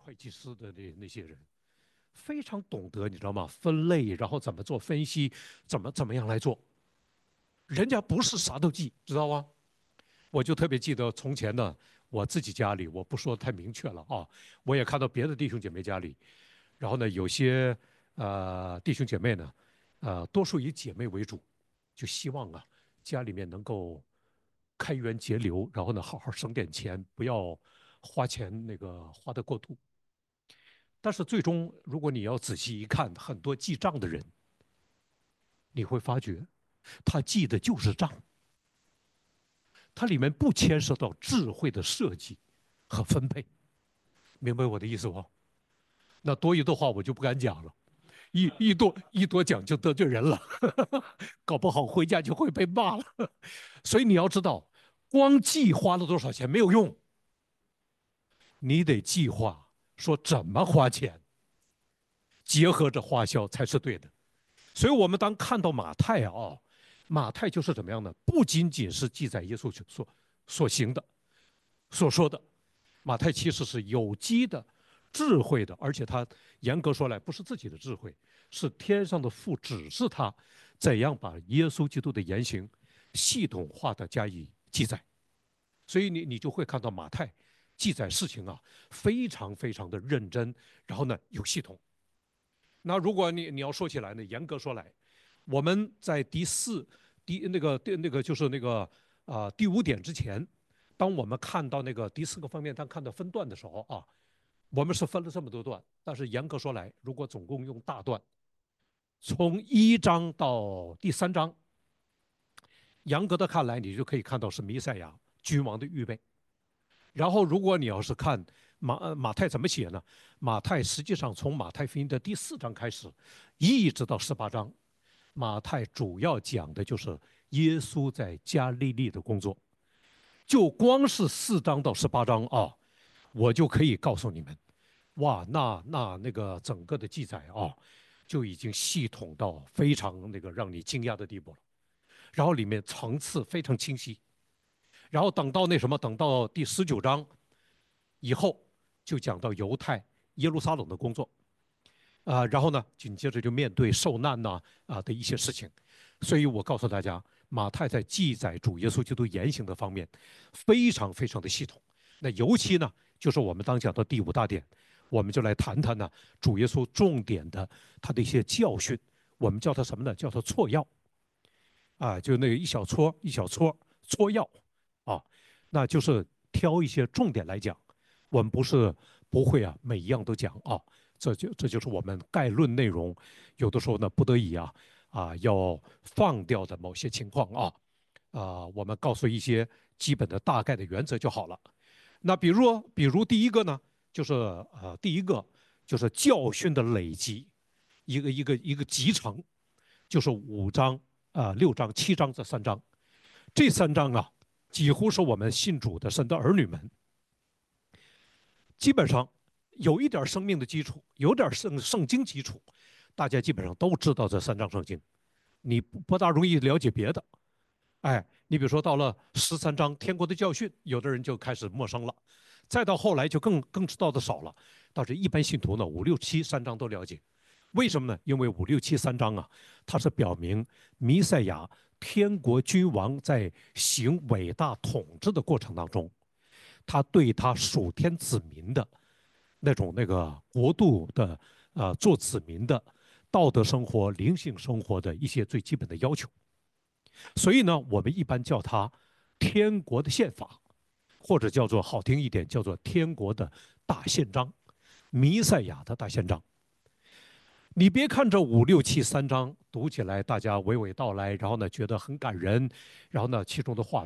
会计师的那些人，非常懂得，你知道吗？分类，然后怎么做分析，怎么样来做，人家不是啥都记，知道吗？我就特别记得从前呢，我自己家里，我不说太明确了啊，我也看到别的弟兄姐妹家里，然后呢，有些弟兄姐妹呢，多数以姐妹为主，就希望啊家里面能够开源节流，然后呢好好省点钱，不要花钱那个花得过度。但是最终，如果你要仔细一看，很多记账的人，你会发觉他记的就是账，它里面不牵涉到智慧的设计和分配，明白我的意思不？那多余的话我就不敢讲了，一多讲就得罪人了，搞不好回家就会被骂了。所以你要知道，光计划了多少钱没有用，你得计划说怎么花钱，结合着花销才是对的。所以我们当看到马太啊，马太就是怎么样呢？不仅仅是记载耶稣所行的、所说的，马太其实是有机的、智慧的，而且他严格说来不是自己的智慧，是天上的父指示他怎样把耶稣基督的言行系统化的加以记载。所以你就会看到马太记载事情啊，非常非常的认真，然后呢有系统。那如果你要说起来呢，严格说来，我们在第四第那个就是那个第五点之前，当我们看到那个第四个方面，当看到分段的时候啊，我们是分了这么多段，但是严格说来，如果总共用大段，从1章到第3章，严格的看来，你就可以看到是弥赛亚君王的预备。然后，如果你要是看马太怎么写呢？马太实际上从马太福音的第4章开始，一直到18章，马太主要讲的就是耶稣在加利利的工作。就光是4章到18章啊，我就可以告诉你们，哇，那个整个的记载啊，就已经系统到非常那个让你惊讶的地步了。然后里面层次非常清晰。然后等到那什么，等到第19章以后，就讲到犹太耶路撒冷的工作然后呢，紧接着就面对受难呐的一些事情。所以我告诉大家，马太在记载主耶稣基督言行的方面，非常非常的系统。那尤其呢，就是我们当讲到第5大点，我们就来谈谈呢主耶稣重点的他的一些教训，我们叫它什么呢？叫它错要就那个一小撮一小撮撮要啊，那就是挑一些重点来讲。我们不会每一样都讲这就是我们概论内容，有的时候呢不得已要放掉的某些情况我们告诉一些基本的大概的原则就好了。那比如第一个呢，就是第一个就是教训的累积，一个集成，就是5章6章7章这3章，这3章几乎是我们信主的神的儿女们基本上有一点生命的基础，有点圣经基础，大家基本上都知道这3章圣经，你不大容易了解别的。你比如说到了13章天国的教训，有的人就开始陌生了，再到后来就更知道的少了。倒是一般信徒呢，5、6、7、3章都了解。为什么呢？因为5、6、7、3章它是表明弥赛亚天国君王在行伟大统治的过程当中，他对他属天子民的那个国度的做子民的道德生活、灵性生活的一些最基本的要求。所以呢，我们一般叫它天国的宪法，或者叫做好听一点，叫做天国的大宪章，弥赛亚的大宪章。你别看这5、6、7、3章读起来大家娓娓道来，然后呢觉得很感人，然后呢其中的话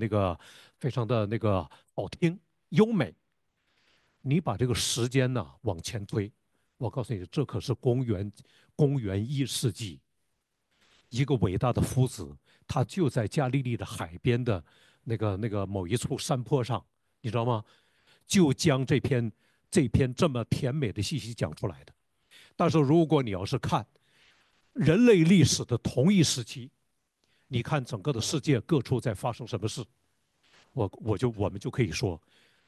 非常的好听优美。你把这个时间往前推，我告诉你，这可是公元1世纪，一个伟大的夫子，他就在加利利的海边的那个某一处山坡上，你知道吗？就将这篇这么甜美的信息讲出来的。但是如果你要是看人类历史的同一时期，你看整个的世界各处在发生什么事，我们就可以说，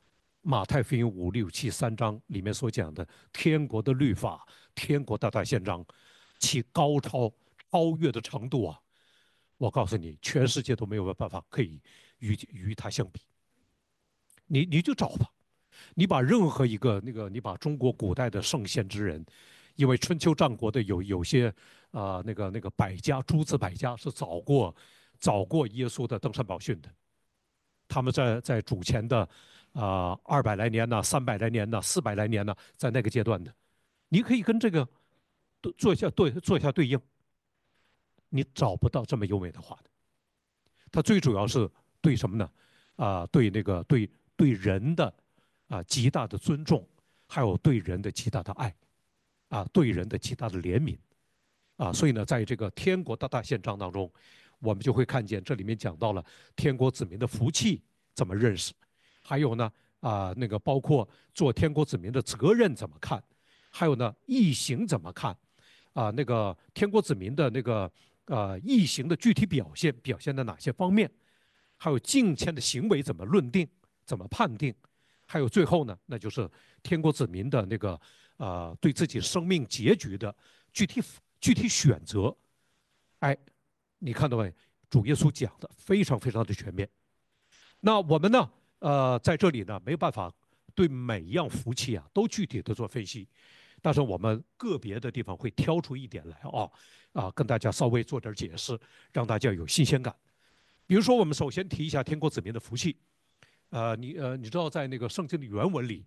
马太福音5、6、7、3章里面所讲的天国的律法、天国大大宪章，其高超越的程度啊，我告诉你，全世界都没有办法可以与它相比。你就找吧，你把任何一个你把中国古代的圣贤之人，因为春秋战国的有些百家诸子百家是早过耶稣的登山宝训的，他们在主前的200来年呢、300来年呢、400来年呢，在那个阶段的，你可以跟这个做一下对应，你找不到这么优美的话的。它最主要是对什么呢？对人的极大的尊重，还有对人的极大的爱，对人的极大的怜悯，所以呢，在这个天国的大宪章当中，我们就会看见这里面讲到了天国子民的福气怎么认识，还有呢包括做天国子民的责任怎么看，还有呢义行怎么看，天国子民的义行的具体表现在哪些方面，还有敬虔的行为怎么论定，怎么判定，还有最后呢，那就是天国子民的对自己生命结局的具体选择。哎，你看到没？主耶稣讲的非常非常的全面。那我们呢，在这里呢没有办法对每一样福气都具体的做分析，但是我们个别的地方会挑出一点来跟大家稍微做点解释，让大家有新鲜感。比如说，我们首先提一下天国子民的福气。你知道在那个圣经的原文里，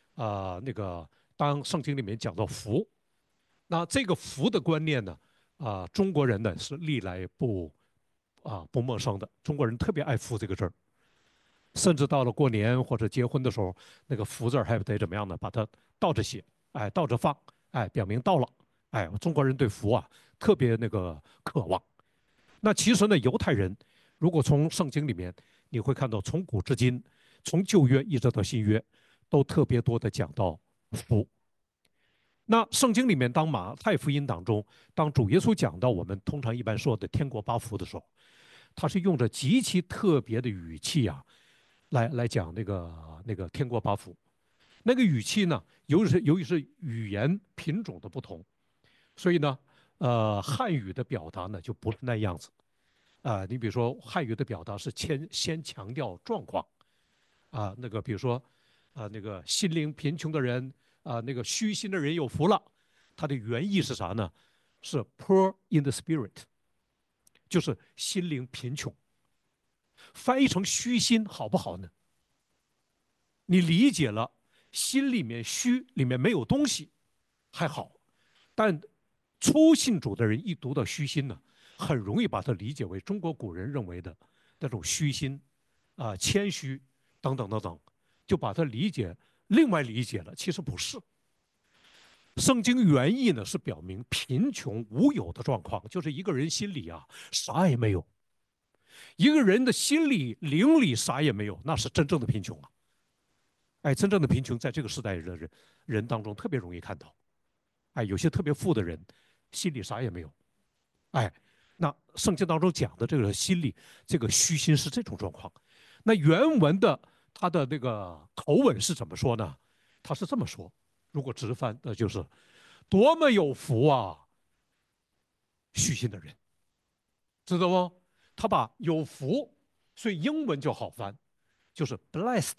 当圣经里面讲到福，那这个福的观念呢，中国人呢是历来不陌生的，中国人特别爱福这个字儿，甚至到了过年或者结婚的时候，那个福字还得怎么样呢？把它倒着写，倒着放，表明到了，中国人对福特别渴望。那其实呢，犹太人如果从圣经里面，你会看到从古至今，从旧约一直到新约，都特别多的讲到福。那圣经里面，当马太福音当中，当主耶稣讲到我们通常一般说的天国八福的时候，他是用着极其特别的语气来讲天国八福。那个语气呢，由于是语言品种的不同，所以呢，汉语的表达呢就不是那样子。你比如说汉语的表达是先强调状况，比如说心灵贫穷的人虚心的人有福了，它的原意是啥呢？是 poor in the spirit， 就是心灵贫穷。翻译成虚心好不好呢？你理解了心里面虚，里面没有东西还好，但初信主的人一读到虚心呢，很容易把它理解为中国古人认为的那种虚心谦虚等等等等，就把它另外理解了，其实不是。圣经原意呢是表明贫穷无有的状况，就是一个人心里啥也没有，一个人的心里灵里啥也没有，那是真正的贫穷啊。真正的贫穷在这个时代的人当中特别容易看到。有些特别富的人心里啥也没有。那圣经当中讲的这个心里这个虚心是这种状况。那原文的他的那个口吻是怎么说呢？他是这么说，如果直翻，那就是多么有福啊，虚心的人，知道吗？他把有福，所以英文就好翻，就是 blessed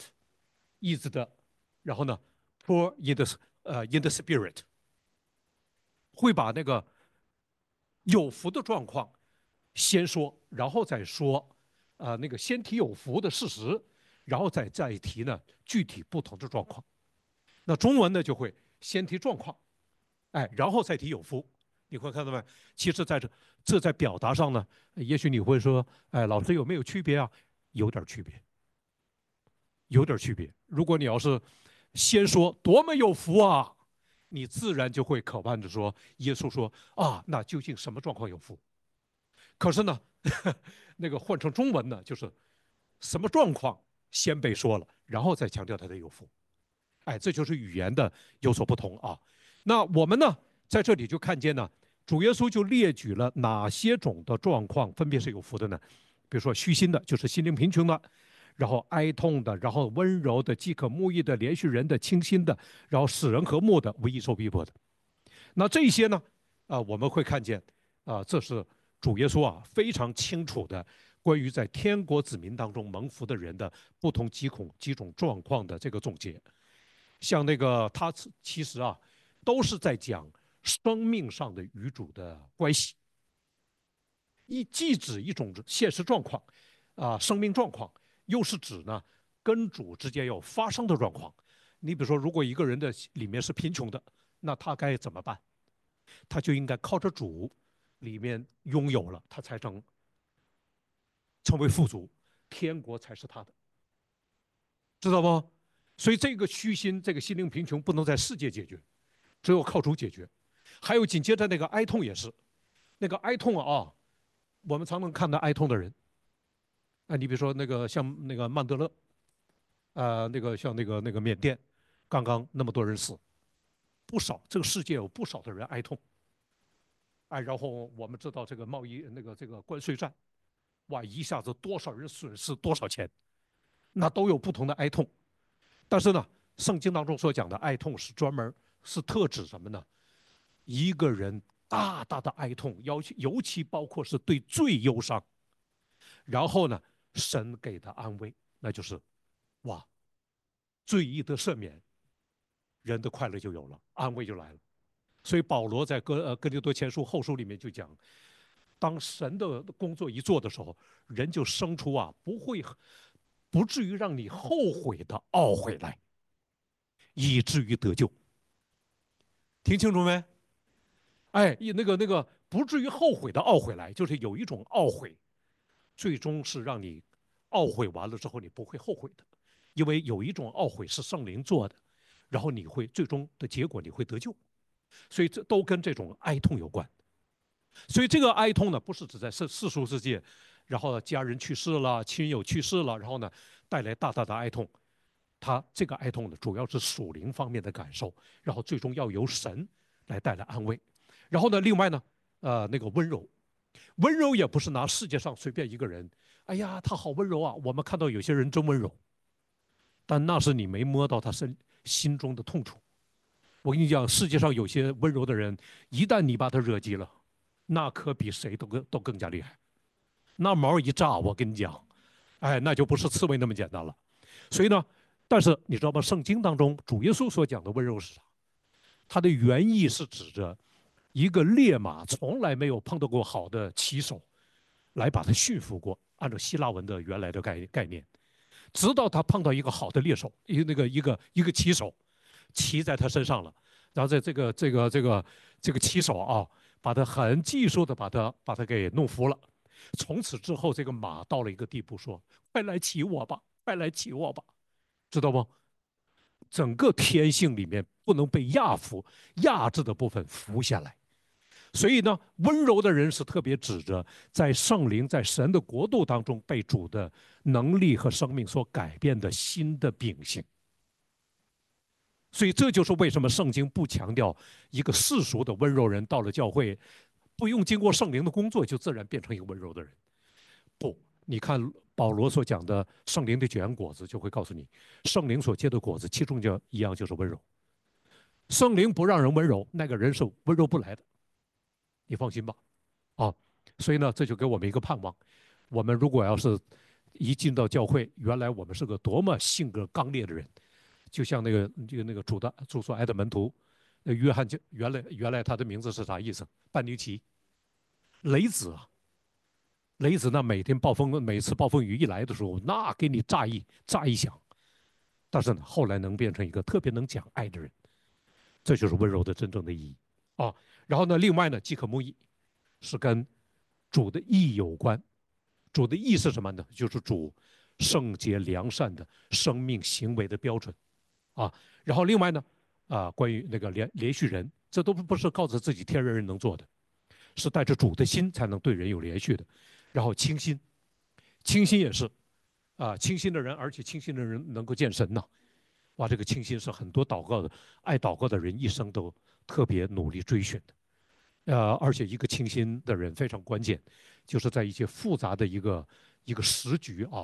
is the，然后呢 poor in the spirit， 会把那个有福的状况先说，然后再说先提有福的事实，然后再提呢具体不同的状况。那中文呢就会先提状况，然后再提有福。你会看到没？其实这在表达上呢，也许你会说，老师有没有区别啊？有点区别，有点区别。如果你要是先说多么有福啊，你自然就会渴望着说，耶稣说那究竟什么状况有福？可是呢，换成中文呢，就是什么状况先被说了，然后再强调他的有福。这就是语言的有所不同啊。那我们呢，在这里就看见呢，主耶稣就列举了哪些种的状况分别是有福的呢？比如说虚心的，就是心灵贫穷的； 然后哀痛的，然后温柔的，饥渴慕义的，连续人的，清新的，然后使人和睦的，为义受逼迫的。那这些呢，我们会看见，这是主耶稣非常清楚的关于在天国子民当中蒙福的人的不同几种状况的这个总结。像那个他其实都是在讲生命上的与主的关系，既指一种现实状况，生命状况，又是指呢跟主之间有发生的状况。你比如说，如果一个人的里面是贫穷的，那他该怎么办？他就应该靠着主里面拥有了，他才成为富足，天国才是他的，知道吗？所以这个虚心，这个心灵贫穷不能在世界解决，只有靠主解决。还有紧接着那个哀痛也是，那个哀痛我们常能看到哀痛的人，你比如说那个像那个曼德勒，那个像那个缅甸，刚刚那么多人死，不少，这个世界有不少的人哀痛，然后我们知道这个贸易这个关税战，哇，一下子多少人损失多少钱，那都有不同的哀痛。但是呢，圣经当中所讲的哀痛是专门是特指什么呢？一个人大大的哀痛，尤其包括是对罪忧伤，然后呢，神给的安慰，那就是哇，罪一得赦免，人的快乐就有了，安慰就来了。所以保罗在哥林多前书后书里面就讲，当神的工作一做的时候，人就生出不至于让你后悔的懊悔来，以至于得救。听清楚没？那个不至于后悔的懊悔来，就是有一种懊悔，最终是让你懊悔完了之后你不会后悔的，因为有一种懊悔是圣灵做的，然后你会最终的结果你会得救，所以这都跟这种哀痛有关。所以这个哀痛呢，不是指在世俗世界，然后家人去世了，亲友去世了，然后呢带来大大的哀痛。他这个哀痛呢，主要是属灵方面的感受，然后最终要由神来带来安慰。然后呢，另外呢，那个温柔，温柔也不是拿世界上随便一个人，哎呀，他好温柔啊。我们看到有些人真温柔，但那是你没摸到他心中的痛处。我跟你讲，世界上有些温柔的人，一旦你把他惹急了，那可比谁都更加厉害。那毛一炸，我跟你讲，那就不是刺猬那么简单了。所以呢，但是你知道吗？圣经当中主耶稣所讲的温柔是啥？它的原意是指着一个烈马从来没有碰到过好的骑手，来把他驯服过。按照希腊文的原来的概念，直到他碰到一个好的猎手，一个骑手，骑在他身上了，然后在这个骑手把他很技术的把他给弄服了。从此之后，这个马到了一个地步，说：“快来骑我吧，快来骑我吧。”知道不？整个天性里面不能被压制的部分浮下来。所以呢，温柔的人是特别指着在圣灵、在神的国度当中被主的能力和生命所改变的新的秉性。所以这就是为什么圣经不强调一个世俗的温柔人到了教会，不用经过圣灵的工作就自然变成一个温柔的人。不，你看保罗所讲的圣灵的结果子，就会告诉你，圣灵所结的果子，其中就一样就是温柔。圣灵不让人温柔，那个人是温柔不来的，你放心吧。所以呢，这就给我们一个盼望。我们如果要是一进到教会，原来我们是个多么性格刚烈的人，就像那个主所爱的门徒，约翰就原来他的名字是啥意思？半尼奇，雷子啊。雷子那每次暴风雨一来的时候，那给你炸一响。但是呢，后来能变成一个特别能讲爱的人，这就是温柔的真正的意义然后呢，另外呢，饥渴慕义是跟主的义有关。主的义是什么呢？就是主圣洁良善的生命行为的标准然后另外呢，关于那个连续人，这都不是靠着自己天然人能做的，是带着主的心才能对人有连续的。然后清心，清心也是清心的人，而且清心的人能够见神呐。哇，这个清心是很多爱祷告的人一生都特别努力追寻的。而且一个清心的人非常关键，就是在一些复杂的一个时局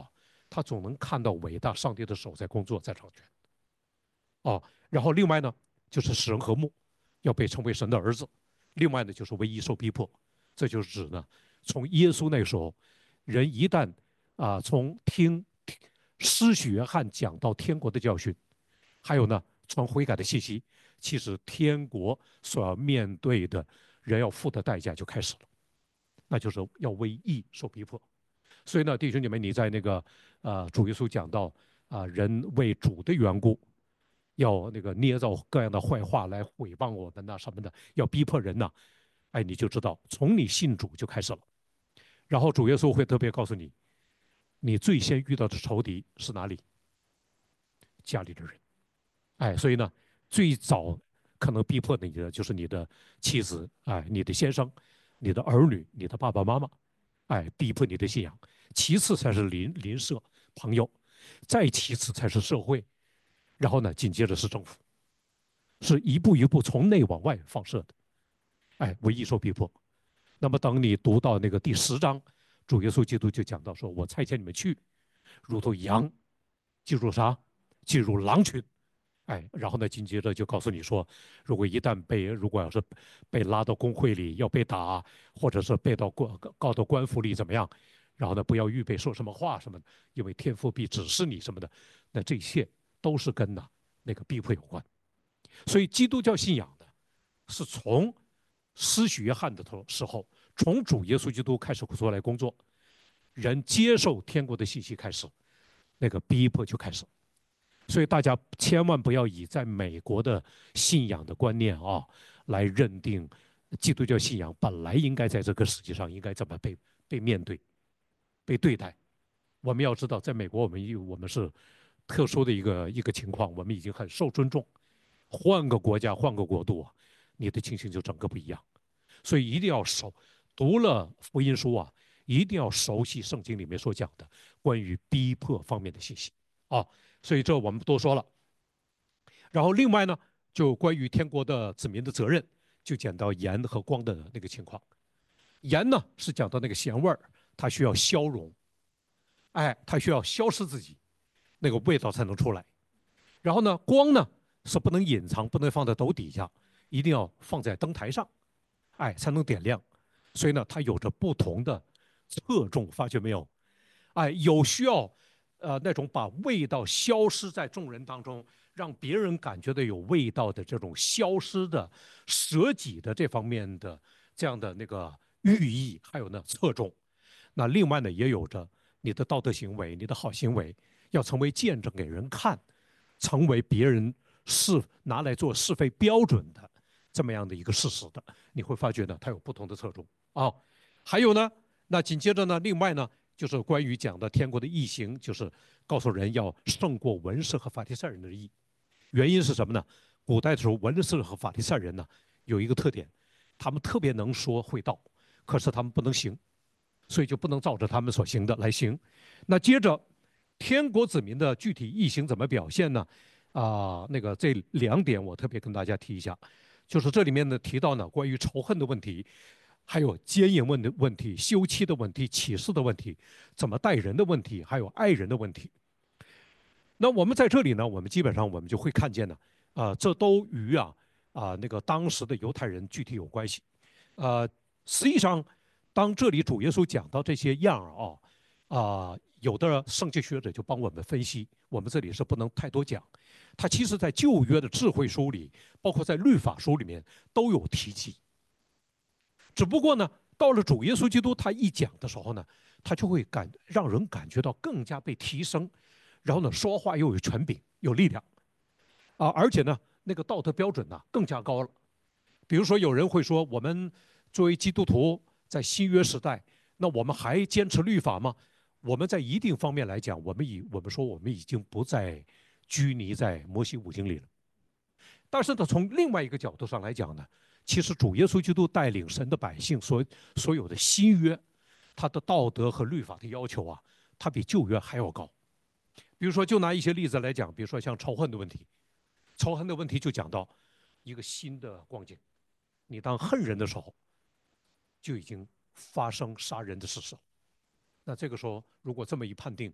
他总能看到伟大上帝的手在工作，在掌权。哦，然后另外呢，就是使人和睦，要被称为神的儿子。另外呢，就是唯一受逼迫，这就是指呢，从耶稣那个时候，人一旦从听施洗约翰讲到天国的教训，还有呢传悔改的信息，其实天国所要面对的人要付的代价就开始了，那就是要为义受逼迫。所以呢，弟兄姐妹，你在那个主耶稣讲到人为主的缘故，要那个捏造各样的坏话来毁谤我们呐、什么的，要逼迫人呐、哎，你就知道从你信主就开始了。然后主耶稣会特别告诉你，你最先遇到的仇敌是哪里？家里的人。哎，所以呢，最早可能逼迫你的就是你的妻子，哎，你的先生，你的儿女，你的爸爸妈妈，哎，逼迫你的信仰。其次才是邻舍朋友，再其次才是社会，然后呢，紧接着是政府，是一步一步从内往外放射的。哎，为义受逼迫。那么等你读到那个第10章，主耶稣基督就讲到说：“我差遣你们去，如同羊进入啥？进入狼群。”哎，然后呢，紧接着就告诉你说，如果一旦如果要是被拉到公会里要被打，或者是被告到官府里怎么样，然后呢，不要预备说什么话什么的，因为天父必指示你什么的，那这些都是跟那个逼迫有关。所以基督教信仰的是从施洗约翰的时候，从主耶稣基督开始出来工作，人接受天国的信息开始，那个逼迫就开始。所以大家千万不要以在美国的信仰的观念来认定基督教信仰本来应该在这个世界上应该怎么被面对、被对待。我们要知道，在美国我们是特殊的一个情况，我们已经很受尊重。换个国家、换个国度你的情形就整个不一样。所以一定要读了福音书一定要熟悉圣经里面所讲的关于逼迫方面的信息所以这我们不多说了。然后另外呢，就关于天国的子民的责任，就讲到盐和光的那个情况。盐呢是讲到那个咸味儿，它需要消融，哎，它需要消失自己，那个味道才能出来。然后呢，光呢是不能隐藏，不能放在斗底下，一定要放在灯台上，哎，才能点亮。所以呢，它有着不同的侧重，发觉没有？哎，有需要那种把味道消失在众人当中，让别人感觉到有味道的这种消失的舍己的这方面的这样的那个寓意，还有呢侧重。那另外呢，也有着你的道德行为，你的好行为要成为见证给人看，成为别人拿来做是非标准的这么样的一个事实的，你会发觉呢，它有不同的侧重还有呢，那紧接着呢，另外呢，就是关于讲的天国的义行，就是告诉人要胜过文士和法利赛人的义。原因是什么呢？古代的时候，文士和法利赛人呢有一个特点，他们特别能说会道，可是他们不能行，所以就不能照着他们所行的来行。那接着，天国子民的具体义行怎么表现呢？那个这2点我特别跟大家提一下，就是这里面呢提到呢关于仇恨的问题，还有奸淫问题、休妻的问题、启示的问题、怎么待人的问题，还有爱人的问题。那我们在这里呢，我们基本上我们就会看见呢，这都与那个当时的犹太人具体有关系。实际上，当这里主耶稣讲到这些样有的圣经学者就帮我们分析，我们这里是不能太多讲。他其实在旧约的智慧书里，包括在律法书里面都有提及。只不过呢，到了主耶稣基督他一讲的时候呢，他就会让人感觉到更加被提升，然后呢，说话又有权柄、有力量而且呢，那个道德标准呢更加高了。比如说，有人会说，我们作为基督徒在新约时代，那我们还坚持律法吗？我们在一定方面来讲，我们已经不再拘泥在摩西五经里了。但是呢，从另外一个角度上来讲呢，其实主耶稣基督带领神的百姓所有的新约，他的道德和律法的要求他比旧约还要高。比如说，就拿一些例子来讲，比如说像仇恨的问题，仇恨的问题就讲到一个新的光景，你当恨人的时候，就已经发生杀人的事实。那这个时候，如果这么一判定，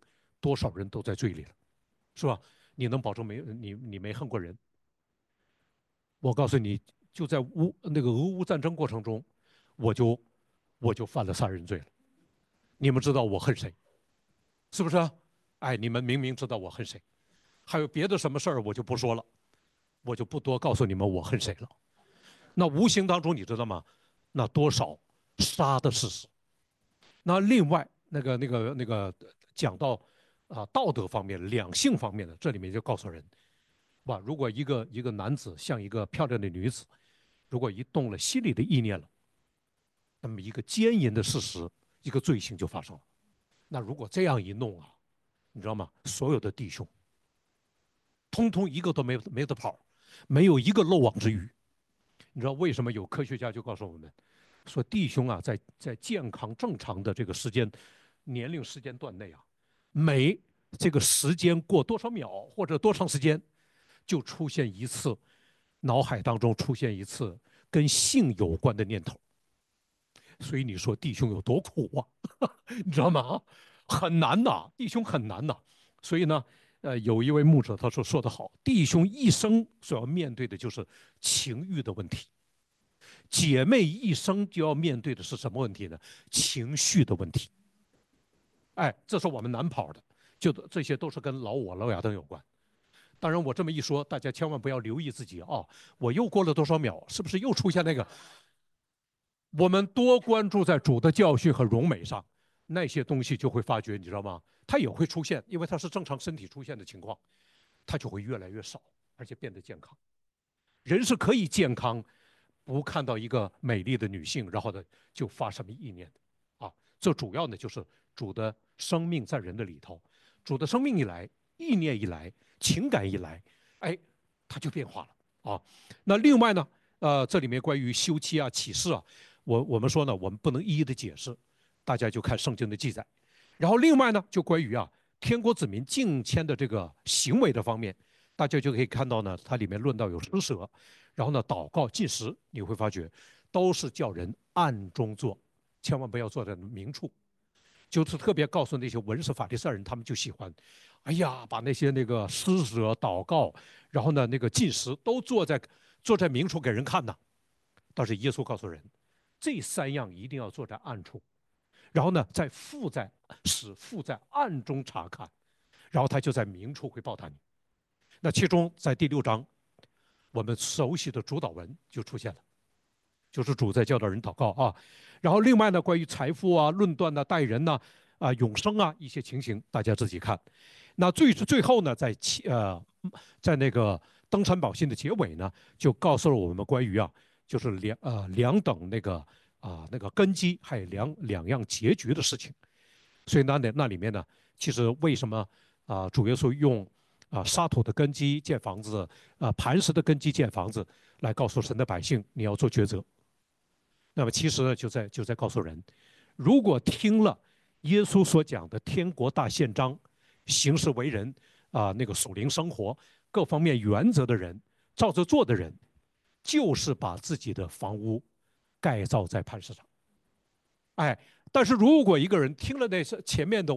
多少人都在罪里了，是吧？你能保证你没恨过人？我告诉你，就在那个俄乌战争过程中，我就我就犯了杀人罪了。你们知道我恨谁，是不是啊？哎，你们明明知道我恨谁，还有别的什么事儿我就不说了，我就不多告诉你们我恨谁了。那无形当中你知道吗？那多少杀的事实。那另外那个讲到道德方面、两性方面的，这里面就告诉人，哇，如果一个男子像一个漂亮的女子，如果一动了心里的意念了，那么一个奸淫的事实，一个罪行就发生了。那如果这样一弄啊，你知道吗？所有的弟兄，通通一个都没得跑，没有一个漏网之鱼。你知道为什么有科学家就告诉我们，说弟兄啊，在健康正常的这个年龄时间段内啊，每这个时间过多少秒或者多长时间，就出现一次脑海当中出现一次跟性有关的念头。所以你说弟兄有多苦啊，你知道吗？很难呐，弟兄很难呐。所以呢，有一位牧者他说得好，弟兄一生所要面对的就是情欲的问题，姐妹一生就要面对的是什么问题呢？情绪的问题。哎，这是我们难跑的，这些都是跟老我、老亚当有关。当然，我这么一说，大家千万不要留意自己哦，我又过了多少秒，是不是又出现那个？我们多关注在主的教训和荣美上，那些东西就会发觉，你知道吗？它也会出现，因为它是正常身体出现的情况，它就会越来越少，而且变得健康。人是可以健康，不看到一个美丽的女性，然后呢就发什么意念的啊？这主要呢就是主的生命在人的里头，主的生命一来，意念一来，情感一来，哎，它就变化了啊。那另外呢，这里面关于休妻啊、启示啊，我们说呢，我们不能一一的解释，大家就看圣经的记载。然后另外呢，就关于天国子民敬谦的这个行为的方面，大家就可以看到呢，它里面论到有施舍，然后呢祷告、进食，你会发觉都是叫人暗中做，千万不要做在明处。就是特别告诉那些文士法利赛人，他们就喜欢，哎呀，把那些那个施舍、祷告，然后呢那个进食都做在明处给人看呢。但是耶稣告诉人，这三样一定要做在暗处，然后呢使父在暗中查看，然后他就在明处会报答你。那其中在第6章，我们熟悉的主导文就出现了，就是主在教导人祷告啊。然后另外呢，关于财富啊、论断呐、待人呐、永生啊一些情形，大家自己看。那最后呢，在那个登山宝训的结尾呢，就告诉了我们关于就是两等那个根基，还有两样结局的事情。所以那里面呢，其实为什么主耶稣用沙土的根基建房子，磐石的根基建房子，来告诉神的百姓你要做抉择。那么其实呢，就在告诉人，如果听了耶稣所讲的天国大宪章，行事为人那个属灵生活各方面原则的人，照着做的人，就是把自己的房屋盖造在磐石上。哎，但是如果一个人听了那前面的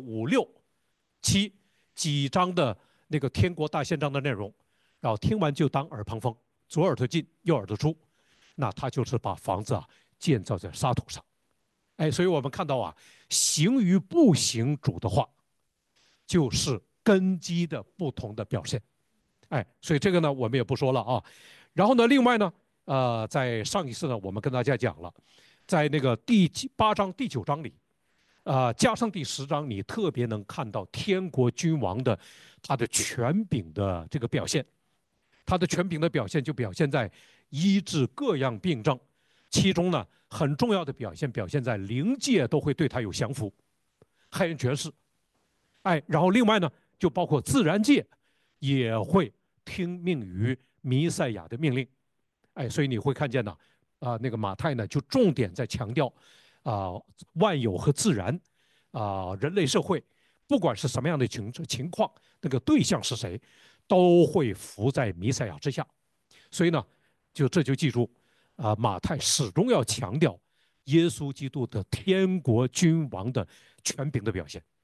5、6、7几章的那个天国大宪章的内容，然后听完就当耳旁风，左耳朵进右耳朵出，那他就是把房子建造在沙土上。哎，所以我们看到行与不行主的话，就是根基的不同的表现。哎，所以这个呢我们也不说了啊。然后呢，另外呢，在上一次呢我们跟大家讲了，在那个第8章、第9章里，加上第10章，你特别能看到天国君王的他的权柄的这个表现。他的权柄的表现就表现在医治各样病症，其中呢很重要的表现在灵界都会对他有降服，黑人权势。哎，然后另外呢，就包括自然界也会听命于弥赛亚的命令。哎，所以你会看见呢，那个马太呢就重点在强调万有和自然人类社会，不管是什么样的情况，那个对象是谁，都会服在弥赛亚之下。所以呢，这就记住马太始终要强调耶稣基督的天国君王的权柄的表现。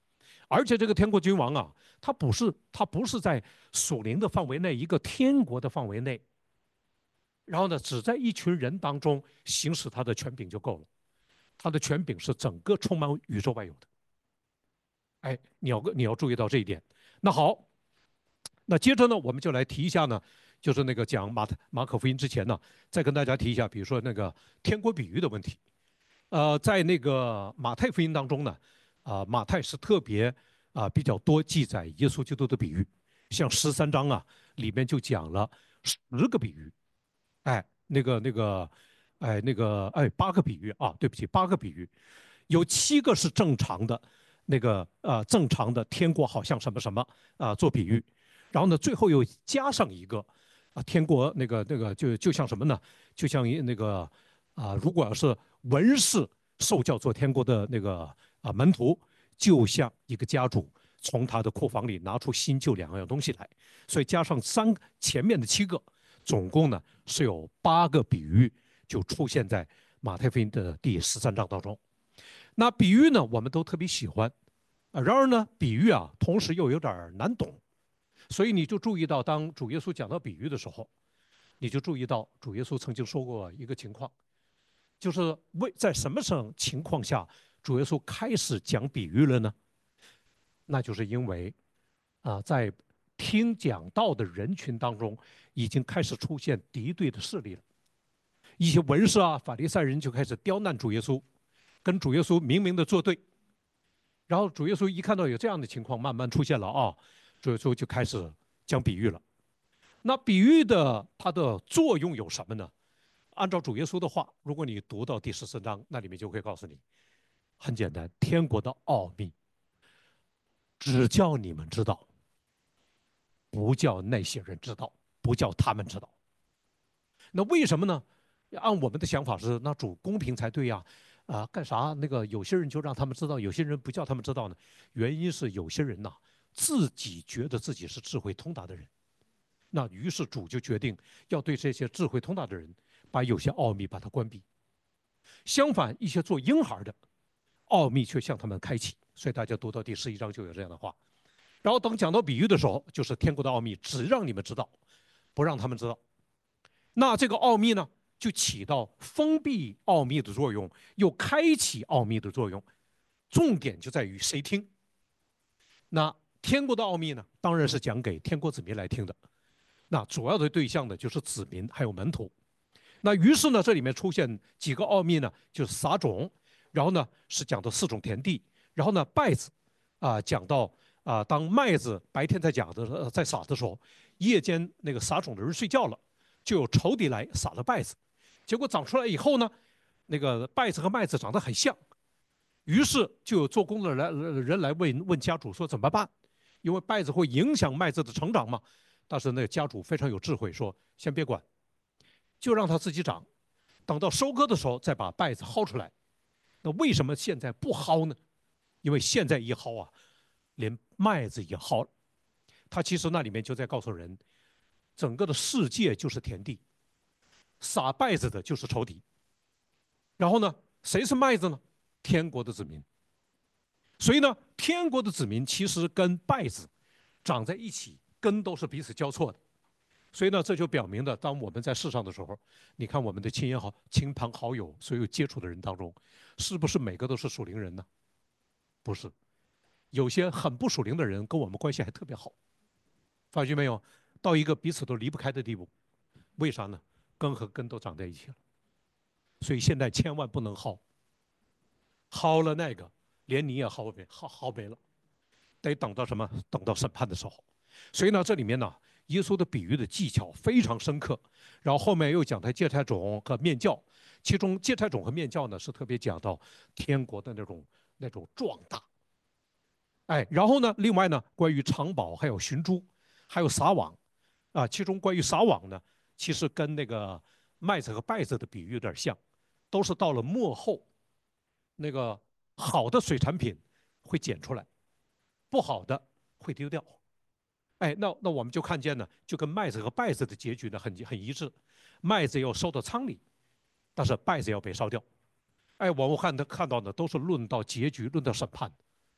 而且这个天国君王啊，他不是在属灵的范围内，一个天国的范围内，然后呢，只在一群人当中行使他的权柄就够了。他的权柄是整个充满宇宙万有的。哎，你要注意到这一点。那好，那接着呢，我们就来提一下呢，就是那个讲马可福音之前呢，再跟大家提一下，比如说那个天国比喻的问题。在那个马太福音当中呢，马太是特别比较多记载耶稣基督的比喻，像13章啊里面就讲了10个比喻。哎，8个比喻啊，对不起，8个比喻，有7个是正常的，正常的天国好像什么什么做比喻，然后呢最后又加上一个天国就像什么呢？就像如果要是文士受教做天国的门徒，就像一个家主从他的库房里拿出新旧2样东西来，所以加上前面的7个，总共呢是有8个比喻就出现在马太福音的第13章当中。那比喻呢，我们都特别喜欢，然而呢，比喻啊，同时又有点难懂，所以你就注意到，当主耶稣讲到比喻的时候，你就注意到主耶稣曾经说过一个情况，就是在什么情况下主耶稣开始讲比喻了呢？那就是因为在听讲道的人群当中，已经开始出现敌对的势力了。一些文士啊、法利赛人就开始刁难主耶稣，跟主耶稣明明的作对。然后主耶稣一看到有这样的情况慢慢出现了啊，主耶稣就开始讲比喻了。那比喻的它的作用有什么呢？按照主耶稣的话，如果你读到第14章，那里面就会告诉你，很简单，天国的奥秘只叫你们知道，不叫那些人知道，不叫他们知道。那为什么呢？按我们的想法是，那主公平才对呀，干啥有些人就让他们知道，有些人不叫他们知道呢？原因是有些人呐，自己觉得自己是智慧通达的人，那于是主就决定要对这些智慧通达的人，把有些奥秘把它关闭。相反，一些做婴孩的，奥秘却向他们开启。所以大家读到第11章就有这样的话。然后等讲到比喻的时候，就是天国的奥秘，只让你们知道，不让他们知道。那这个奥秘呢，就起到封闭奥秘的作用，又开启奥秘的作用。重点就在于谁听。那天国的奥秘呢，当然是讲给天国子民来听的。那主要的对象呢，就是子民还有门徒。那于是呢，这里面出现几个奥秘呢，就是撒种，然后呢是讲到4种田地，然后呢稗子，讲到当麦子白天在撒的时候，夜间撒种的人睡觉了，就有仇敌来撒了稗子，结果长出来以后呢，稗子和麦子长得很像，于是就有做工的人来问家主说怎么办，因为稗子会影响麦子的成长嘛。但是那个家主非常有智慧，说先别管，就让它自己长，等到收割的时候再把稗子薅出来。那为什么现在不薅呢？因为现在一薅啊，连麦子也薅了。他其实那里面就在告诉人，整个的世界就是田地，撒稗子的就是仇敌。然后呢，谁是麦子呢？天国的子民。所以呢，天国的子民其实跟稗子长在一起，根都是彼此交错的。所以呢，这就表明的，当我们在世上的时候，你看我们的亲朋好友，所有接触的人当中，是不是每个都是属灵人呢？不是，有些很不属灵的人跟我们关系还特别好，发觉没有？到一个彼此都离不开的地步。为啥呢？根和根都长在一起了。所以现在千万不能薅，薅了连你也薅没了，得等到什么？等到审判的时候。所以呢，这里面呢，耶稣的比喻的技巧非常深刻。然后后面又讲到芥菜种和面酵，其中芥菜种和面酵呢是特别讲到天国的那种壮大。哎，然后呢，另外呢，关于藏宝还有寻珠，还有撒网，其中关于撒网呢，其实跟麦子和稗子的比喻有点像，都是到了末后，好的水产品会捡出来，不好的会丢掉。哎，那我们就看见呢，就跟麦子和稗子的结局呢很一致，麦子要收到仓里，但是稗子要被烧掉。哎，我们看到的都是论到结局，论到审判。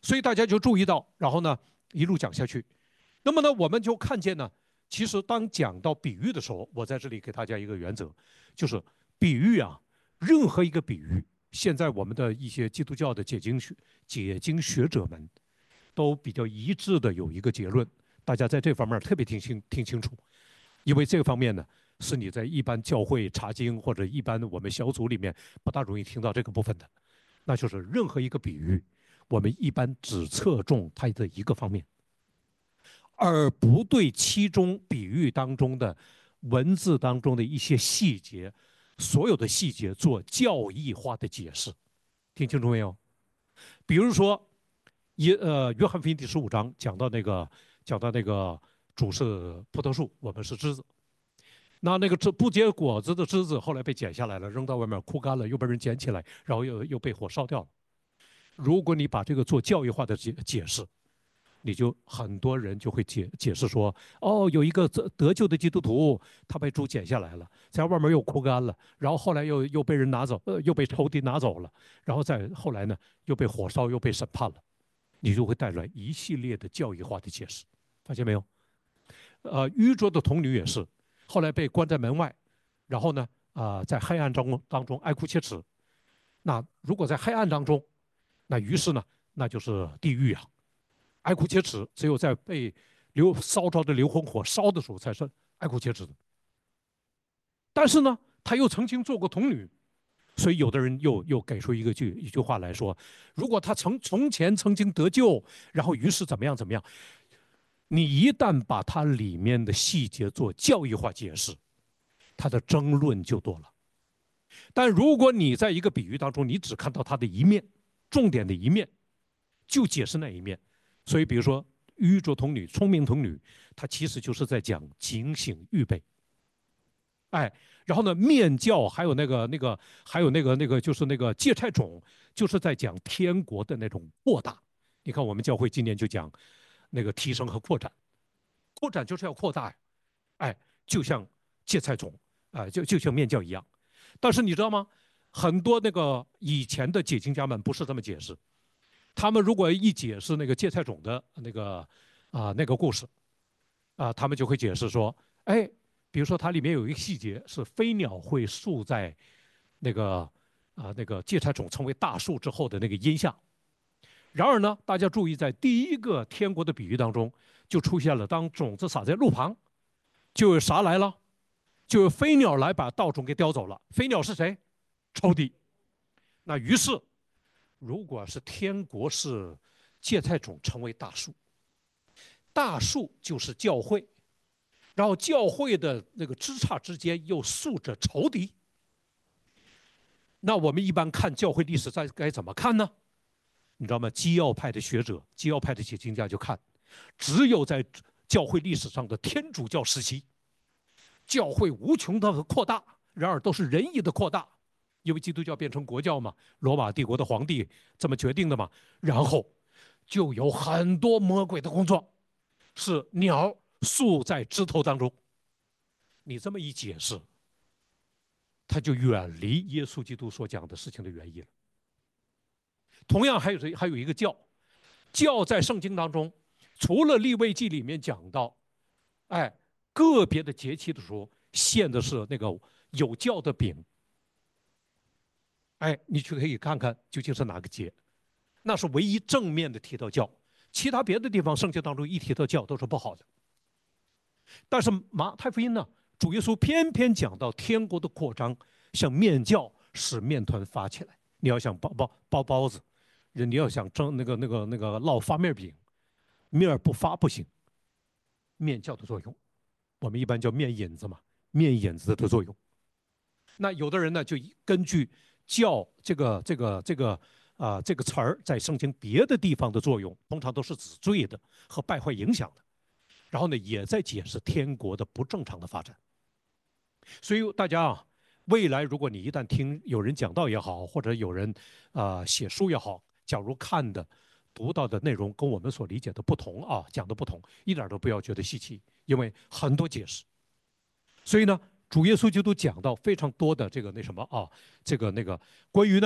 所以大家就注意到，然后呢一路讲下去。那么呢，我们就看见呢，其实当讲到比喻的时候，我在这里给大家一个原则，就是比喻啊，任何一个比喻，现在我们的一些基督教的解经学者们都比较一致的有一个结论，大家在这方面特别听清楚，因为这个方面呢，是你在一般教会查经或者一般我们小组里面不大容易听到这个部分的，那就是任何一个比喻，我们一般只侧重它的一个方面，而不对其中比喻当中的文字当中的一些细节，所有的细节做教义化的解释。听清楚没有？比如说，约翰福音第15章讲到那个主是葡萄树，我们是枝子。那个不结果子的枝子后来被剪下来了，扔到外面枯干了，又被人捡起来，然后又被火烧掉了。如果你把这个做教育化的解释，你就很多人就会解释说，哦，有一个得救的基督徒，他被猪剪下来了，在外面又枯干了，然后后来又被人拿走，又被仇敌拿走了，然后再后来呢又被火烧，又被审判了，你就会带来一系列的教育化的解释，发现没有？愚拙的童女也是，后来被关在门外，然后呢，在黑暗当中哀哭切齿。那如果在黑暗当中，那于是呢，那就是地狱啊，哀哭切齿。只有在被烧着的硫磺火烧的时候，才是哀哭切齿的。但是呢，他又曾经做过童女，所以有的人又给出一句话来说，如果他从前曾经得救，然后于是怎么样怎么样，你一旦把它里面的细节做教育化解释，它的争论就多了。但如果你在一个比喻当中，你只看到它的一面，重点的一面，就解释那一面。所以，比如说愚拙童女、聪明童女，它其实就是在讲警醒预备。哎，然后呢，面教还有那个，就是那个芥菜种，就是在讲天国的那种扩大。你看，我们教会今年就讲那个提升和扩展，扩展就是要扩大呀，哎，就像芥菜种啊、就像面教一样。但是你知道吗？很多那个以前的解经家们不是这么解释，他们如果一解释那个芥菜种的那个故事他们就会解释说，哎，比如说它里面有一个细节是飞鸟会宿在那个那个芥菜种成为大树之后的那个荫下。然而呢，大家注意，在第一个天国的比喻当中，就出现了当种子撒在路旁，就有啥来了？就有飞鸟来把稻种给叼走了。飞鸟是谁？仇敌。那于是，如果是天国是芥菜种成为大树，大树就是教会，然后教会的那个枝杈之间又竖着仇敌。那我们一般看教会历史该怎么看呢？你知道吗？基要派的学者、基要派的解经家就看，只有在教会历史上的天主教时期，教会无穷的扩大，然而都是仁义的扩大，因为基督教变成国教嘛，罗马帝国的皇帝这么决定的嘛。然后就有很多魔鬼的工作，是鸟宿在枝头当中。你这么一解释，他就远离耶稣基督所讲的事情的原因了。同样还有一个教在圣经当中，除了利未记里面讲到，哎，个别的节期的时候献的是那个有酵的饼，哎，你去可以看看究竟是哪个节，那是唯一正面的提到酵，其他别的地方圣经当中一提到酵都是不好的。但是马太福音呢，主耶稣偏偏讲到天国的扩张，像面酵使面团发起来，你要想包包子，你要想蒸那个烙发面饼，面不发不行。面酵的作用，我们一般叫面引子嘛，面引子的作用。那有的人呢，就根据酵这个词儿在圣经别的地方的作用，通常都是指罪的和败坏影响的。然后呢，也在解释天国的不正常的发展。所以大家未来如果你一旦听有人讲道也好，或者有人写书也好，假如读到的内容跟我们所理解的不同讲的不同，一点都不要觉得稀奇，因为很多解释。所以呢，主耶稣基督讲到非常多的这个那什么这个那个关于呢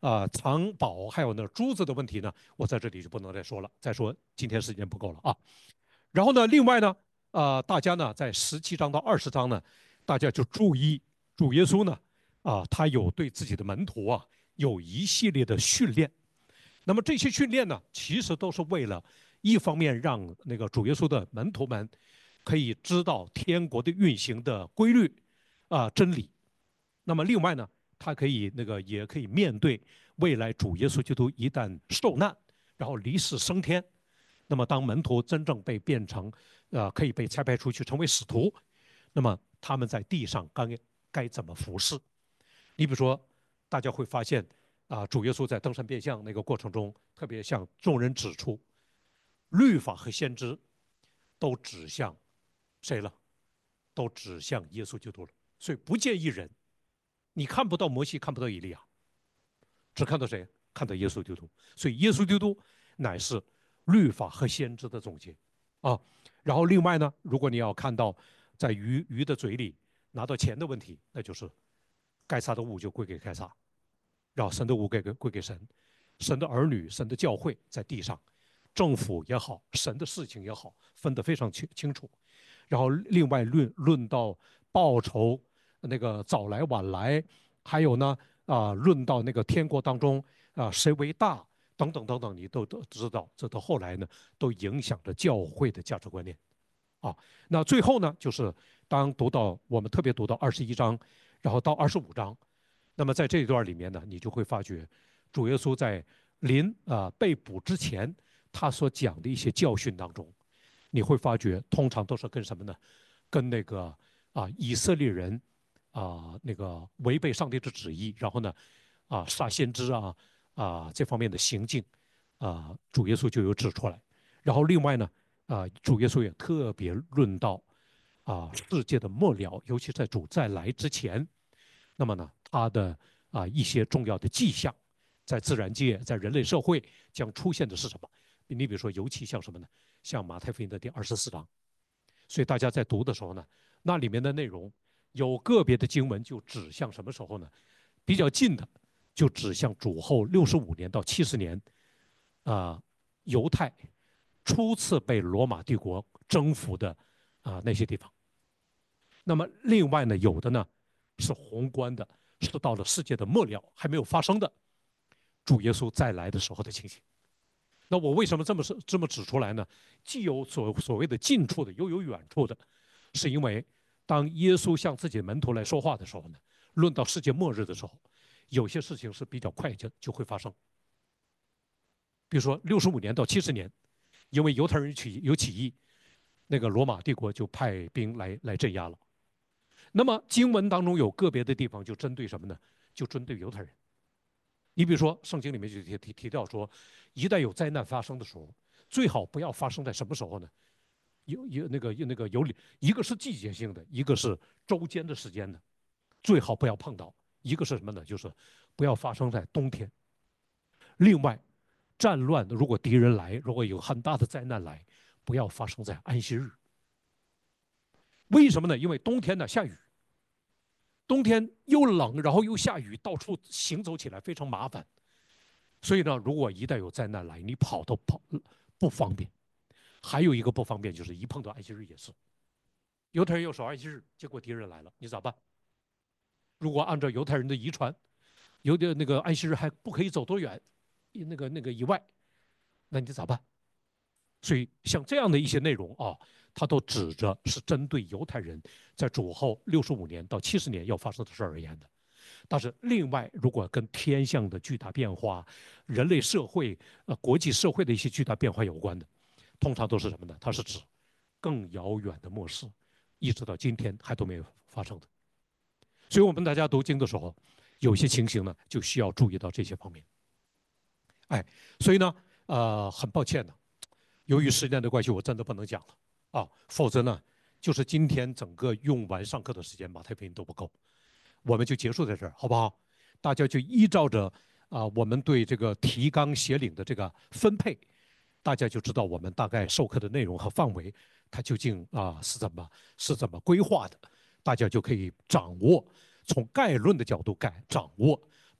藏宝还有那珠子的问题呢，我在这里就不能再说了。再说今天时间不够了啊。然后呢，另外呢，大家呢在17章到20章呢，大家就注意主耶稣呢，他有对自己的门徒有一系列的训练。那么这些训练呢，其实都是为了一方面让那个主耶稣的门徒们可以知道天国的运行的规律真理。那么另外呢，他可以也可以面对未来主耶稣基督一旦受难，然后离世升天，那么当门徒真正被变成可以被差派出去成为使徒，那么他们在地上该怎么服侍？你比如说，大家会发现主耶稣在登山变像那个过程中，特别向众人指出，律法和先知都指向谁了？都指向耶稣基督了。所以不见一人，你看不到摩西，看不到以利亚，只看到谁？看到耶稣基督。所以耶稣基督乃是律法和先知的总结啊。然后另外呢，如果你要看到在鱼的嘴里拿到钱的问题，那就是该撒的物就归给该撒，然后神的物归给神，神的儿女、神的教会在地上，政府也好，神的事情也好，分得非常清楚。然后另外论到报酬，那个早来晚来，还有呢论到那个天国当中谁为大等等等等，你都知道，这到后来呢都影响着教会的价值观念那最后呢，就是当我们特别读到21章，然后到25章，那么在这一段里面呢，你就会发觉主耶稣在被捕之前，他所讲的一些教训当中，你会发觉通常都是跟什么呢？跟那个以色列人那个违背上帝的旨意，然后呢杀先知这方面的行径主耶稣就有指出来。然后另外呢主耶稣也特别论到世界的末了，尤其在主再来之前，那么呢他的一些重要的迹象，在自然界，在人类社会将出现的是什么？你比如说，尤其像什么呢？像马太福音的第24章。所以大家在读的时候呢，那里面的内容有个别的经文就指向什么时候呢？比较近的就指向主后65年到70年，犹太初次被罗马帝国征服的那些地方。那么另外呢，有的呢是宏观的，是到了世界的末了还没有发生的主耶稣再来的时候的情形。那我为什么这么指出来呢？既有所谓的近处的，又有远处的，是因为当耶稣向自己的门徒来说话的时候呢，论到世界末日的时候，有些事情是比较快就会发生。比如说65年到70年，因为犹太人有起义，那个罗马帝国就派兵来镇压了。那么经文当中有个别的地方就针对什么呢？就针对犹太人。你比如说，圣经里面就提到说，一旦有灾难发生的时候，最好不要发生在什么时候呢？有一个是季节性的，一个是周间的时间的，最好不要碰到。一个是什么呢？就是不要发生在冬天。另外，战乱如果敌人来，如果有很大的灾难来，不要发生在安息日。为什么呢？因为冬天呢下雨，冬天又冷，然后又下雨，到处行走起来非常麻烦。所以呢，如果一旦有灾难来，你跑都不方便。还有一个不方便就是一碰到安息日也是，犹太人要守安息日，结果敌人来了，你咋办？如果按照犹太人的遗传，有点那个安息日还不可以走多远，那个以外，那你咋办？所以像这样的一些内容它都指着是针对犹太人在主后65年到70年要发生的事而言的。但是另外，如果跟天象的巨大变化、人类社会、国际社会的一些巨大变化有关的，通常都是什么呢？它是指更遥远的末世，一直到今天还都没有发生的。所以我们大家读经的时候，有些情形呢就需要注意到这些方面。所以呢，很抱歉的，由于时间的关系，我真的不能讲了否则呢，就是今天整个用完上课的时间，马太福音都不够。我们就结束在这儿，好不好？大家就依照着我们对这个提纲挈领的这个分配，大家就知道我们大概授课的内容和范围，它究竟是怎么规划的，大家就可以掌握，从概论的角度掌握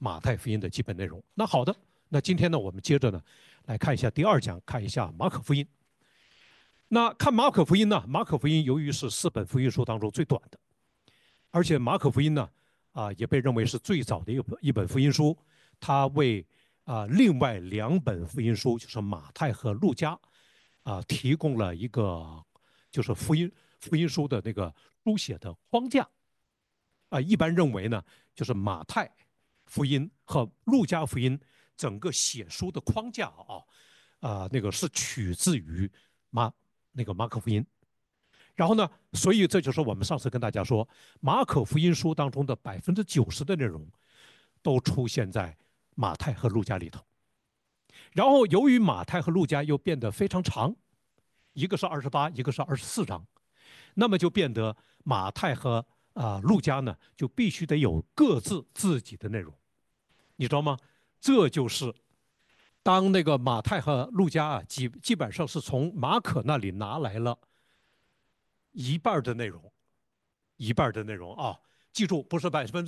马太福音的基本内容。那好的，那今天呢，我们接着呢来看一下第二讲，看一下马可福音。那看马可福音呢，马可福音由于是4本福音书当中最短的，而且马可福音呢，也被认为是最早的一本福音书，它为另外2本福音书，就是马太和路加，提供了一个就是福音书的那个书写的框架。一般认为呢，就是马太福音和路加福音整个写书的框架那个是取自于马可福音。然后呢，所以这就是我们上次跟大家说，马可福音书当中的90%的内容都出现在马太和路加里头。然后由于马太和路加又变得非常长，一个是28，一个是24章，那么就变得马太和路加呢就必须得有各自自己的内容，你知道吗？这就是当那个马太和路加基本上是从马可那里拿来了一半的内容，记住不是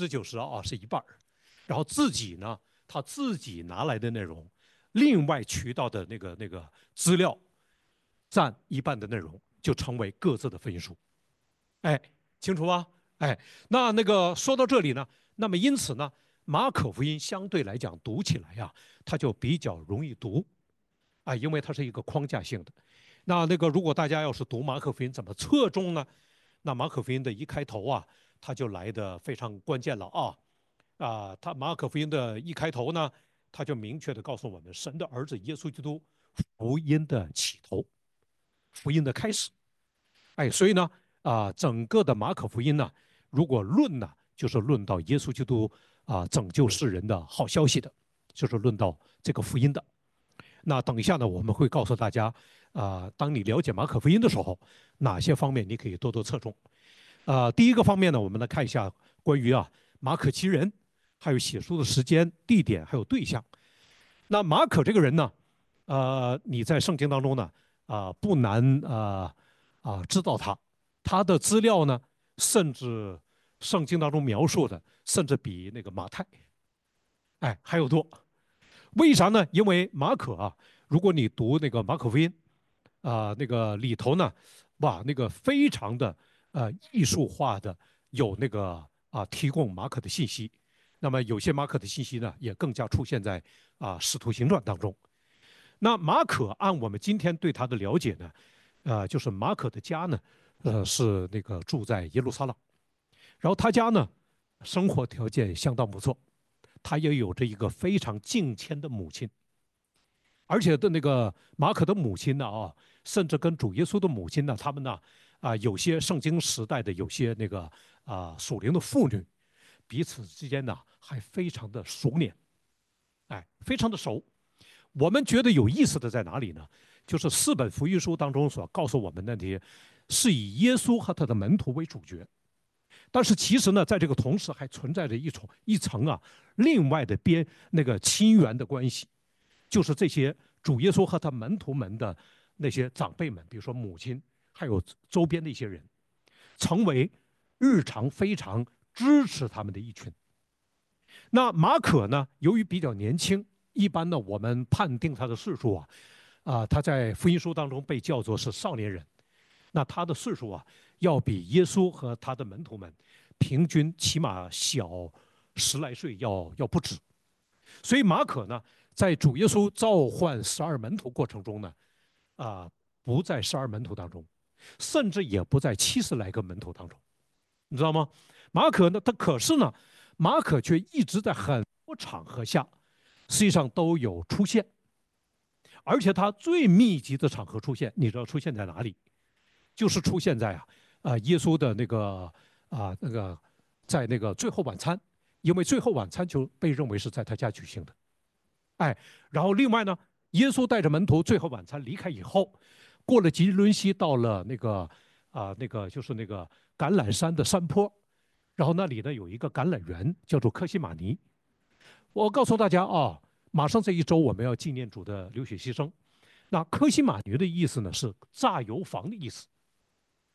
90%是一半。然后他自己拿来的内容，另外渠道的那个资料占一半的内容，就成为各自的福音书。哎，清楚吗？哎，那个说到这里呢，那么因此呢，马可福音相对来讲读起来它就比较容易读，因为它是一个框架性的。那个如果大家要是读马可福音怎么侧重呢？那马可福音的一开头它就来的非常关键了他马可福音的一开头呢，他就明确的告诉我们，神的儿子耶稣基督福音的起头，福音的开始。所以呢，整个的马可福音呢，如果论呢，就是论到耶稣基督拯救世人的好消息的，就是论到这个福音的。那等一下呢，我们会告诉大家，当你了解马可福音的时候，哪些方面你可以多多侧重。第一个方面呢，我们来看一下关于马可其人，还有写书的时间、地点还有对象。那马可这个人呢，你在圣经当中呢，不难知道他的资料呢，甚至圣经当中描述的，甚至比那个马太，还要多。为啥呢？因为马可如果你读那个马可福音，那个里头呢，哇，那个非常的艺术化的有那个提供马可的信息。那么有些马可的信息呢，也更加出现在使徒行传当中。那马可按我们今天对他的了解呢，就是马可的家呢，是那个住在耶路撒冷，然后他家呢，生活条件相当不错，他也有着一个非常敬虔的母亲，而且的那个马可的母亲呢甚至跟主耶稣的母亲呢，他们呢有些圣经时代的有些那个属灵的妇女，彼此之间呢还非常的熟稔，非常的熟。我们觉得有意思的在哪里呢？就是4本福音书当中所告诉我们的那些，是以耶稣和他的门徒为主角，但是其实呢，在这个同时还存在着一层另外的那个亲缘的关系，就是这些主耶稣和他门徒们的那些长辈们，比如说母亲，还有周边的一些人，成为日常非常支持他们的一群。那马可呢，由于比较年轻，一般呢我们判定他的岁数他在福音书当中被叫做是少年人，那他的岁数要比耶稣和他的门徒们平均起码小10来岁要不止。所以马可呢，在主耶稣召唤12门徒过程中呢，不在12门徒当中，甚至也不在70来个门徒当中，你知道吗？马可呢，可是呢，马可却一直在很多场合下，实际上都有出现，而且他最密集的场合出现，你知道出现在哪里？就是出现在耶稣的那个在那个最后晚餐，因为最后晚餐就被认为是在他家举行的，然后另外呢，耶稣带着门徒最后晚餐离开以后，过了吉伦西，到了那个就是那个橄榄山的山坡，然后那里呢有一个橄榄园叫做科西玛尼。我告诉大家马上这一周我们要纪念主的流血牺牲。那科西玛尼的意思呢是榨油房的意思。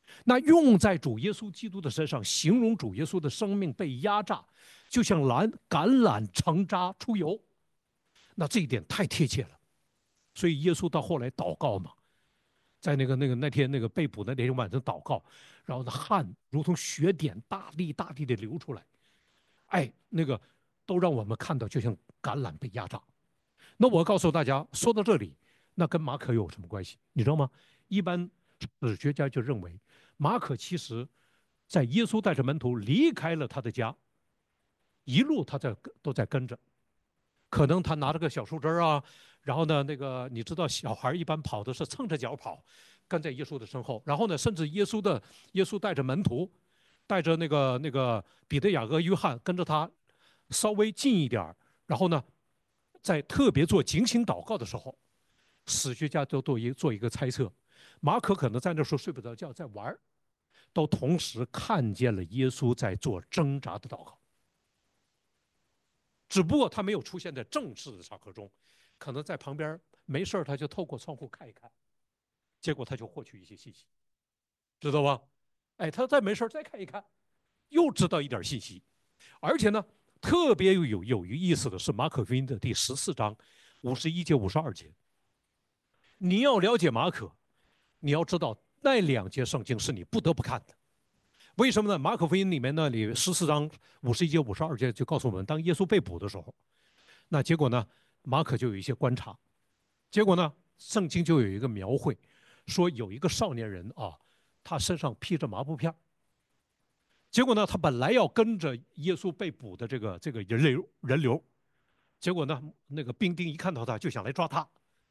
那用在主耶稣基督的身上，形容主耶稣的生命被压榨，就像橄榄成渣出油，那这一点太贴切了。所以耶稣到后来祷告嘛，在那天那个被捕的那天晚上祷告，然后的汗如同血点大滴大滴的流出来，哎，那个都让我们看到，就像橄榄被压榨。那我告诉大家，说到这里，那跟马可有什么关系？你知道吗？一般史学家就认为，马可其实在耶稣带着门徒离开了他的家，一路都在跟着。可能他拿着个小树枝啊，然后呢，那个你知道小孩一般跑的是蹭着脚跑，跟在耶稣的身后。然后呢，甚至耶稣带着门徒，带着那个彼得、雅各、约翰跟着他稍微近一点。然后呢，在特别做警醒祷告的时候，史学家都做一个猜测，马可可能在那时候睡不着觉，在玩，都同时看见了耶稣在做挣扎的祷告。只不过他没有出现在正式的场合中，可能在旁边没事他就透过窗户看一看，结果他就获取一些信息，知道吧？哎，他再没事再看一看，又知道一点信息。而且呢，特别有意思的是马可福音的第14章51节、52节。你要了解马可，你要知道那2节圣经是你不得不看的。为什么呢？马可福音里面那里14章51节、52节就告诉我们，当耶稣被捕的时候，那结果呢，马可就有一些观察，结果呢，圣经就有一个描绘，说有一个少年人啊，他身上披着麻布片，结果呢，他本来要跟着耶稣被捕的这个人流，结果呢，那个兵丁一看到他就想来抓他，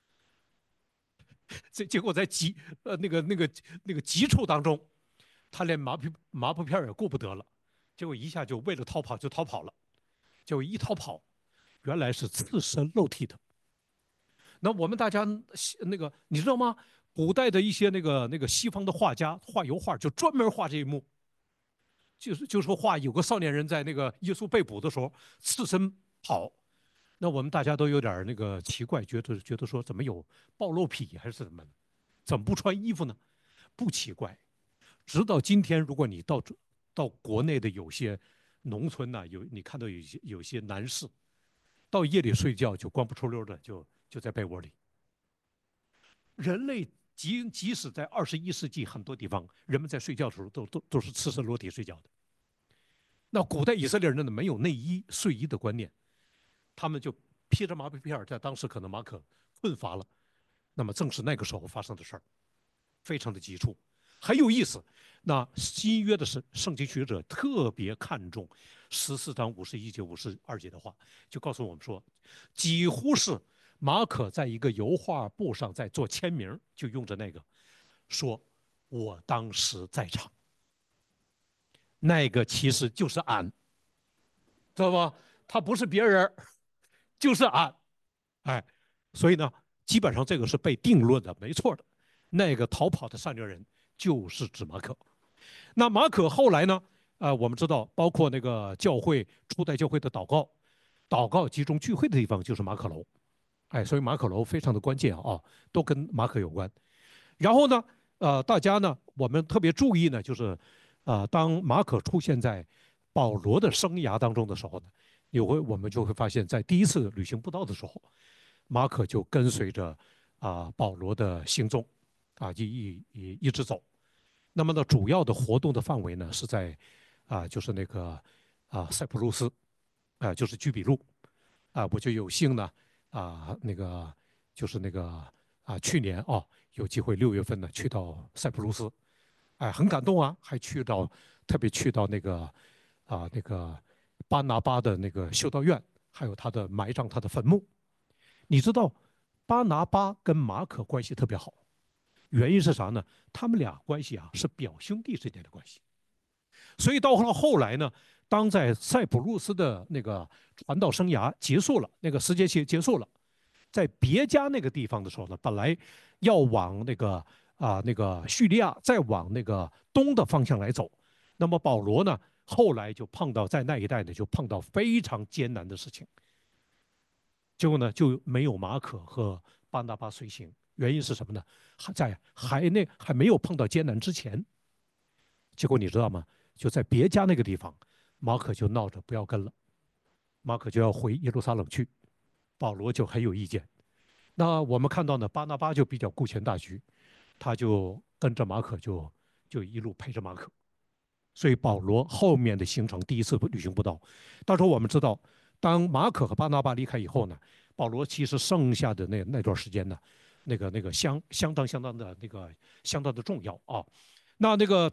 结果在那个急处当中，他连麻布片也顾不得了，结果一下就为了逃跑就逃跑了，结果一逃跑，原来是赤身露体的。那我们大家那个你知道吗？古代的一些那个西方的画家画油画就专门画这一幕，就是说画有个少年人在那个耶稣被捕的时候赤身跑。那我们大家都有点那个奇怪，觉得说怎么有暴露癖还是怎么的，怎么不穿衣服呢？不奇怪，直到今天，如果你到国内的有些农村呢、你看到有些男士到夜里睡觉就光不出溜的就在被窝里。人类即使在21世纪很多地方，人们在睡觉的时候都是赤身裸体睡觉的。那古代以色列人呢没有内衣睡衣的观念，他们就披着麻布片，在当时可能马可困乏了，那么正是那个时候发生的事儿，非常的急促，很有意思。那新约的圣经学者特别看重14章51节、52节的话，就告诉我们说，几乎是马可在一个油画布上在做签名，就用着那个说：“我当时在场。”那个其实就是俺，知道吧？他不是别人，就是俺。哎，所以呢，基本上这个是被定论的，没错的。那个逃跑的少年人就是指马可。那马可后来呢？我们知道，包括那个初代教会的祷告集中聚会的地方就是马可楼。哎，所以马可楼非常的关键啊，都跟马可有关。然后呢，大家呢，我们特别注意呢，就是，当马可出现在保罗的生涯当中的时候呢，我们就会发现，在第一次旅行布道的时候，马可就跟随着保罗的行踪，一直走。那么呢，主要的活动的范围呢是在就是那个塞浦路斯，就是居比路。我就有幸呢那个就是那个去年有机会6月份呢去到塞浦路斯，哎很感动啊，还特别去到那个巴拿巴的那个修道院，还有埋葬他的坟墓。你知道巴拿巴跟马可关系特别好，原因是啥呢？他们俩关系是表兄弟之间的关系。所以到了后来呢，当在塞浦路斯的那个传道生涯结束了，那个时间期结束了，在别家那个地方的时候呢，本来要往那个叙利亚，再往那个东的方向来走，那么保罗呢，后来就碰到在那一带呢，就碰到非常艰难的事情，结果呢就没有马可和巴拿巴随行，原因是什么呢？还没有碰到艰难之前， 结果你知道吗？就在别家那个地方，马可就闹着不要跟了，马可就要回耶路撒冷去，保罗就很有意见。那我们看到呢，巴拿巴就比较顾全大局，他就跟着马可就一路陪着马可。所以保罗后面的行程第一次旅行布道，到时候我们知道，当马可和巴拿巴离开以后呢，保罗其实剩下的那段时间呢，那个相当的相当的重要啊。那个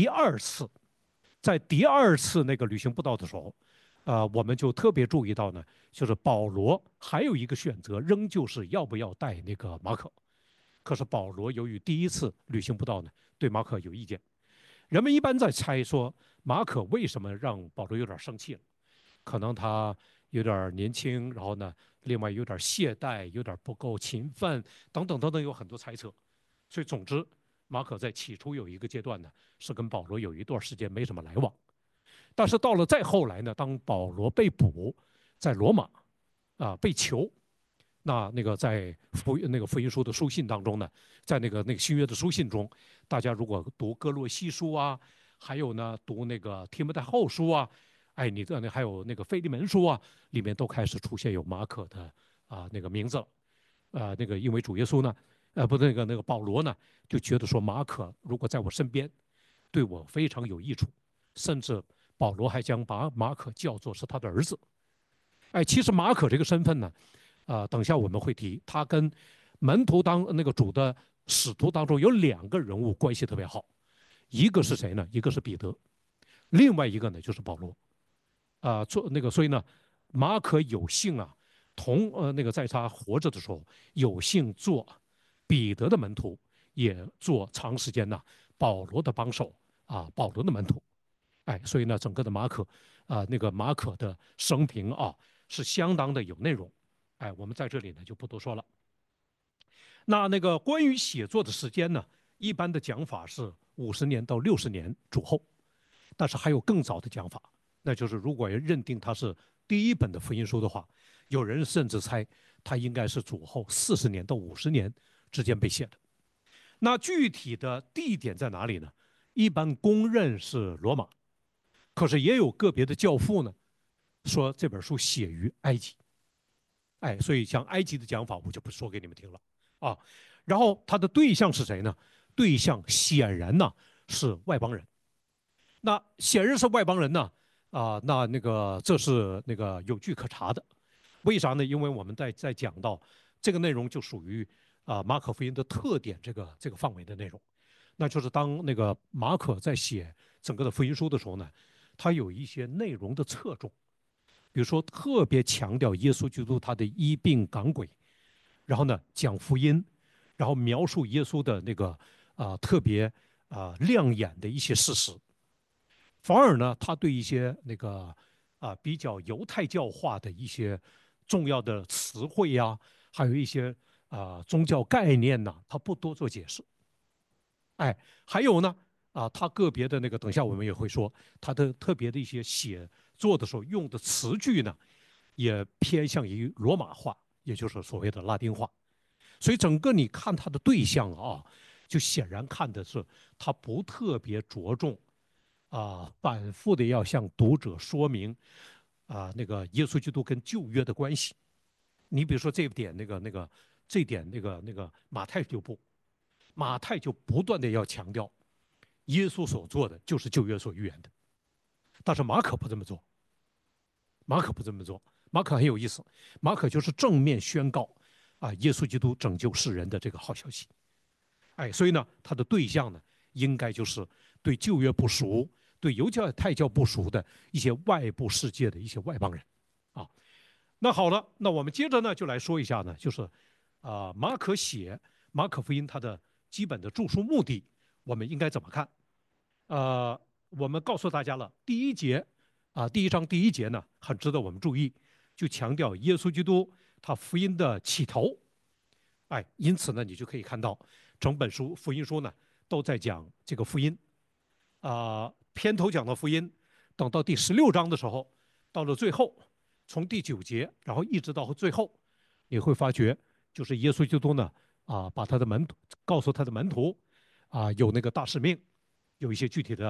在第二次那个旅行布道的时候，我们就特别注意到呢，就是保罗还有一个选择，仍旧是要不要带那个马可。可是保罗由于第一次旅行布道呢，对马可有意见。人们一般在猜说，马可为什么让保罗有点生气了？可能他有点年轻，然后呢，另外有点懈怠，有点不够勤奋，等等等等，有很多猜测。所以，总之，马可在起初有一个阶段呢，是跟保罗有一段时间没什么来往。但是到了再后来呢，当保罗被捕在罗马被囚，那个在福音书的书信当中呢，在那个新约的书信中，大家如果读哥罗西书啊，还有呢读那个提摩太后书啊，哎，你的还有那个腓利门书啊，里面都开始出现有马可的那个名字了。那个因为主耶稣呢，不那个保罗呢，就觉得说马可如果在我身边，对我非常有益处，甚至保罗还将把马可叫做是他的儿子。哎，其实马可这个身份呢，等一下我们会提，他跟门徒那个主的使徒当中有两个人物关系特别好，一个是谁呢？一个是彼得，另外一个呢就是保罗。所以呢，马可有幸啊，那个在他活着的时候有幸做彼得的门徒，也做长时间呢保罗的帮手保罗的门徒。哎，所以呢，整个的那个马可的生平是相当的有内容。哎，我们在这里呢就不多说了。那个关于写作的时间呢，一般的讲法是50年到60年主后，但是还有更早的讲法，那就是如果认定它是第一本的福音书的话，有人甚至猜它应该是主后40年到50年之间被写的。那具体的地点在哪里呢？一般公认是罗马，可是也有个别的教父呢说这本书写于埃及。哎，所以像埃及的讲法我就不说给你们听了啊。然后他的对象是谁呢？对象显然呢是外邦人。那显然是外邦人呢那个这是那个有据可查的。为啥呢？因为我们在讲到这个内容就属于马可福音的特点这个范围的内容。那就是当那个马可在写整个的福音书的时候呢，他有一些内容的侧重，比如说特别强调耶稣基督他的医病赶鬼，然后呢讲福音，然后描述耶稣的那个特别亮眼的一些事实。反而呢，他对一些那个比较犹太教化的一些重要的词汇呀，还有一些宗教概念呢，他不多做解释。哎，还有呢他个别的那个，等一下我们也会说，他的特别的一些写作的时候用的词句呢，也偏向于罗马化，也就是所谓的拉丁化。所以整个你看他的对象就显然看的是他不特别着重反复的要向读者说明那个耶稣基督跟旧约的关系。你比如说这一点，这一点那个马太就不，马太就不断的要强调耶稣所做的就是旧约所预言的，但是马可不这么做，马可不这么做，马可很有意思，马可就是正面宣告耶稣基督拯救世人的这个好消息。哎，所以呢，他的对象呢，应该就是对旧约不熟、对犹太教不熟的一些外部世界的一些外邦人啊。那好了，那我们接着呢就来说一下呢，就是马可写马可福音它的基本的著述目的，我们应该怎么看？我们告诉大家了，第一章第一节呢，很值得我们注意，就强调耶稣基督他福音的起头。哎，因此呢，你就可以看到整本福音书呢都在讲这个福音片头讲到福音，等到第16章的时候，到了最后，从第9节，然后一直到最后，你会发觉，就是耶稣基督呢把他的门徒告诉他的门徒有那个大使命，有一些具体的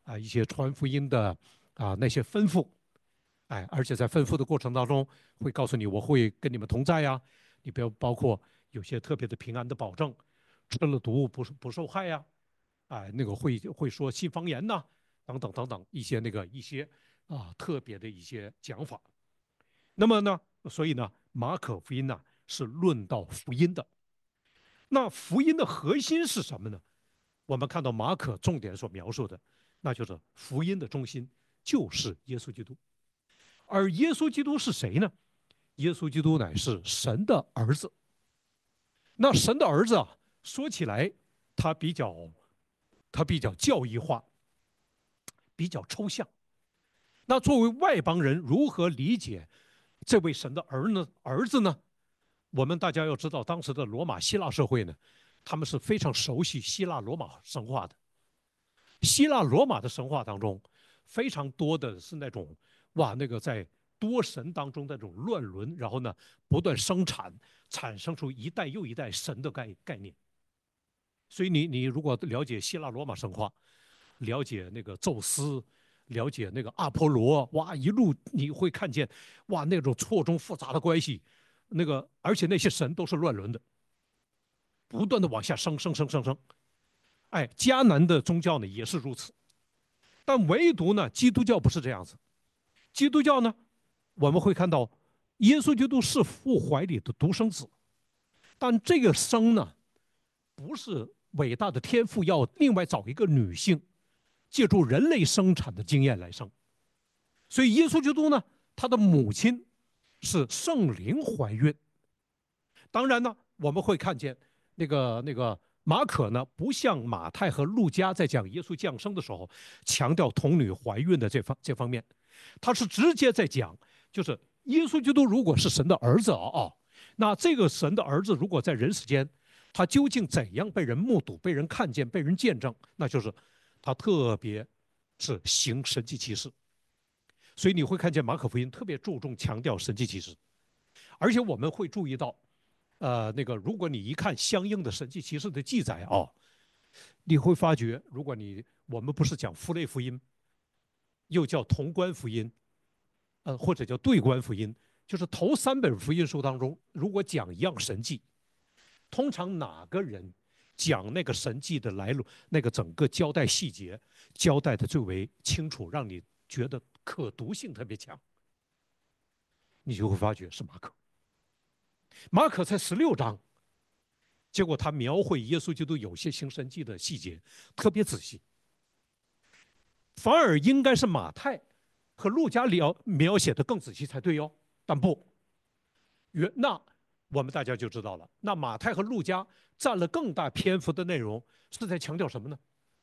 一些传福音的那些吩咐，而且在吩咐的过程当中会告诉你我会跟你们同在呀，你不要包括有些特别的平安的保证，吃了毒不受害呀，那个会说新方言呐，等等等等一些特别的一些讲法。那么呢，所以呢，马可福音呢是论到福音的。那福音的核心是什么呢？我们看到马可重点所描述的，那就是福音的中心就是耶稣基督。而耶稣基督是谁呢？耶稣基督乃是神的儿子。那神的儿子说起来他比较教义化，比较抽象。那作为外邦人，如何理解这位神的儿子呢？我们大家要知道，当时的罗马希腊社会呢，他们是非常熟悉希腊罗马神话的。希腊罗马的神话当中，非常多的是那种那个在多神当中的那种乱伦，然后呢不断生产，产生出一代又一代神的概念。所以你如果了解希腊罗马神话，了解那个宙斯，了解那个阿波罗，一路你会看见那种错综复杂的关系，而且那些神都是乱伦的，不断的往下升。迦南的宗教呢也是如此，但唯独呢基督教不是这样子。基督教呢，我们会看到耶稣基督是父怀里的独生子，但这个生呢不是伟大的天父要另外找一个女性，借助人类生产的经验来生。所以耶稣基督呢，他的母亲是圣灵怀孕。当然呢，我们会看见那个马可呢，不像马太和路加在讲耶稣降生的时候强调童女怀孕的这方面，他是直接在讲，就是耶稣基督如果是神的儿子那这个神的儿子如果在人世间，他究竟怎样被人目睹、被人看见、被人见证？那就是他特别是行神迹奇事。所以你会看见马可福音特别注重强调神迹奇事，而且我们会注意到，如果你一看相应的神迹奇事的记载你会发觉，我们不是讲符类福音，又叫同观福音，或者叫对观福音，就是头3本福音书当中，如果讲一样神迹，通常哪个人讲那个神迹的来路，那个整个交代细节交代的最为清楚，让你觉得可读性特别强，你就会发觉是马可。马可才16章，结果他描绘耶稣基督有些行神迹的细节特别仔细，反而应该是马太和路加描写的更仔细才对哟。但不，那我们大家就知道了，那马太和路加占了更大篇幅的内容，是在强调什么呢？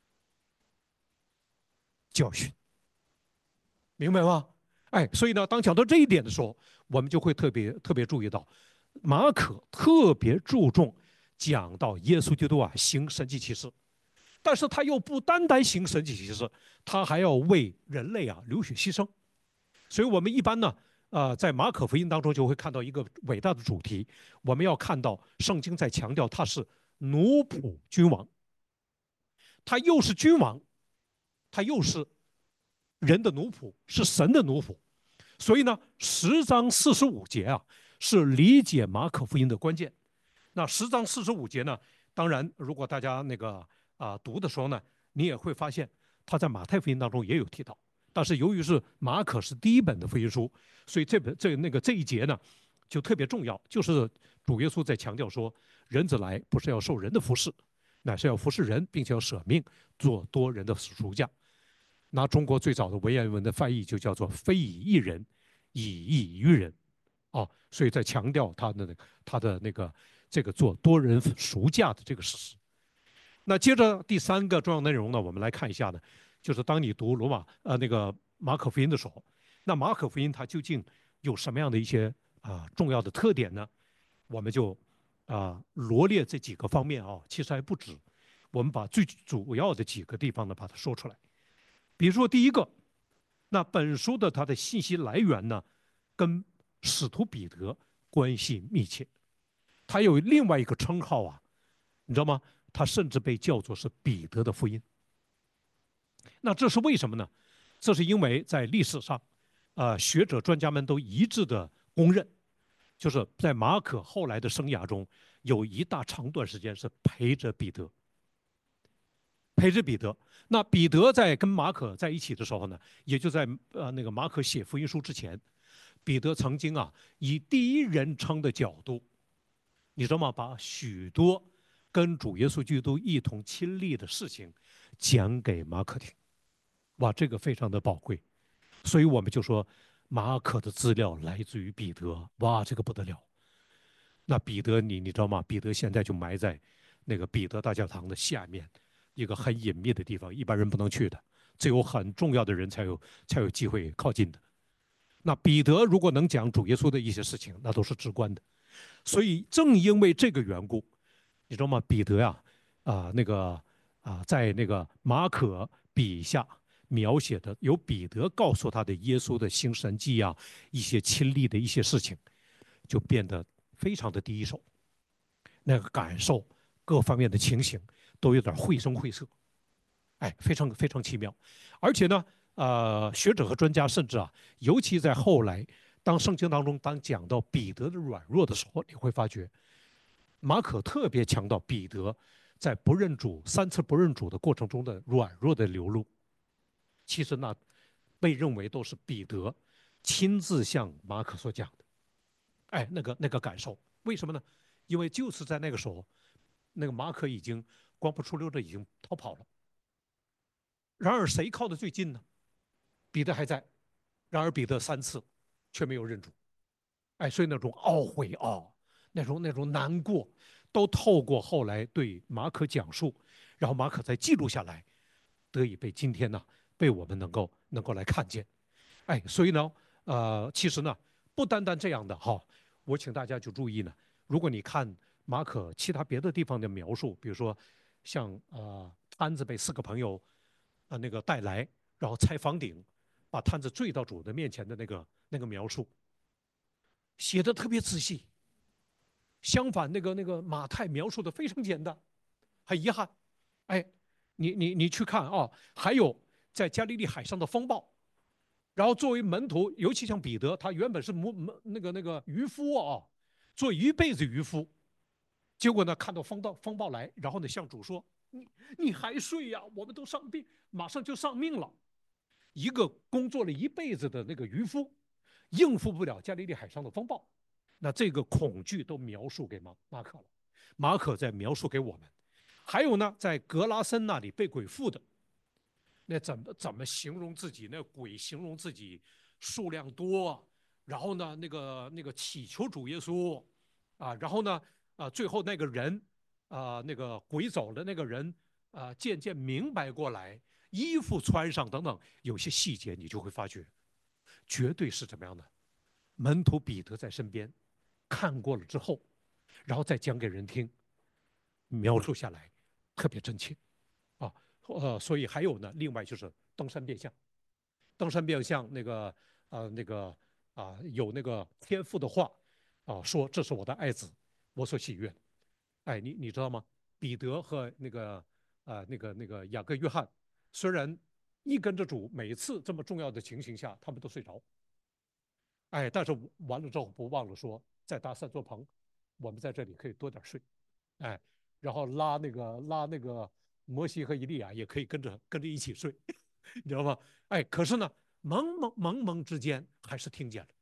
教训，明白吗？所以呢，当讲到这一点的时候，我们就会特别注意到，马可特别注重讲到耶稣基督行神迹奇事，但是他又不单单行神迹奇事，他还要为人类流血牺牲。所以我们一般呢，在马可福音当中就会看到一个伟大的主题，我们要看到圣经在强调他是奴仆君王，他又是君王，他又是人的奴仆，是神的奴仆。所以呢，10章45节是理解马可福音的关键。那10章45节呢，当然如果大家读的时候呢，你也会发现他在马太福音当中也有提到，但是由于是马可是第一本的福音书，所以这一节呢就特别重要，就是主耶稣在强调说，人子来不是要受人的服侍，乃是要服侍人，并且要舍命做多人的赎价。拿中国最早的文言文的翻译就叫做非以一人，以义于人所以在强调他的这个做多人赎价的这个事实。那接着第3个重要内容呢，我们来看一下呢，就是当你读马可福音的时候，那马可福音它究竟有什么样的一些重要的特点呢？我们就罗列这几个方面其实还不止，我们把最主要的几个地方呢把它说出来。比如说第一个，那本书的它的信息来源呢，跟使徒彼得关系密切，他有另外一个称号你知道吗？他甚至被叫做是彼得的福音。 那这是为什么呢？这是因为在历史上，学者专家们都一致的公认，就是在马可后来的生涯中，有一大长段时间是陪着彼得，陪着彼得。那彼得在跟马可在一起的时候呢，也就在那个马可写福音书之前，彼得曾经以第一人称的角度，你知道吗？把许多跟主耶稣基督一同亲历的事情讲给马可听。哇，这个非常的宝贵。所以我们就说马可的资料来自于彼得。哇，这个不得了。那彼得你知道吗？彼得现在就埋在那个彼得大教堂的下面一个很隐秘的地方，一般人不能去的，只有很重要的人才有机会靠近的。那彼得如果能讲主耶稣的一些事情，那都是直观的。所以正因为这个缘故，你知道吗？彼得呀，在那个马可笔下描写的有彼得告诉他的耶稣的行神迹一些亲历的一些事情，就变得非常的第一手，那个感受各方面的情形都有点绘声绘色，哎，非常非常奇妙。而且呢，学者和专家甚至尤其在后来，当圣经当中讲到彼得的软弱的时候，你会发觉马可特别强调彼得在不认主3次不认主的过程中的软弱的流露。其实那被认为都是彼得亲自向马可所讲的。哎，那个感受，为什么呢？因为就是在那个时候，那个马可已经光不出溜的已经逃跑了。然而谁靠得最近呢？彼得还在。然而彼得3次却没有认主。哎，所以那种懊悔那种难过，都透过后来对马可讲述，然后马可再记录下来，得以被今天呢被我们能够来看见。哎，所以呢，其实呢，不单单这样的我请大家就注意呢，如果你看马可其他别的地方的描述，比如说像摊子被4个朋友那个带来，然后拆房顶，把摊子坠到主的面前的那个描述，写的特别仔细。相反，那个马太描述的非常简单，很遗憾。哎，你去看还有在加利利海上的风暴，然后作为门徒，尤其像彼得，他原本是那个渔夫做一辈子渔夫，结果呢看到风暴来，然后呢向主说：你还睡呀？我们都马上就丧命了。一个工作了一辈子的那个渔夫，应付不了加利利海上的风暴，那这个恐惧都描述给马可了。马可在描述给我们。还有呢，在格拉森那里被鬼附的，那怎么形容自己？那鬼形容自己数量多，然后呢，那个祈求主耶稣然后呢最后那个人那个鬼走了，那个人渐渐明白过来，衣服穿上等等，有些细节你就会发觉，绝对是怎么样的？门徒彼得在身边看过了之后，然后再讲给人听，描述下来特别真切所以还有呢，另外就是登山变相。登山变相有那个天父的话说这是我的爱子，我所喜悦的。哎，你知道吗？彼得和那个雅各约翰，虽然一跟着主，每次这么重要的情形下，他们都睡着。哎，但是完了之后不忘了说，再搭3座棚，我们在这里可以多点睡。哎，然后拉那个摩西和以利亚也可以跟着一起睡，你知道吗？哎，可是呢，蒙之间还是听见了。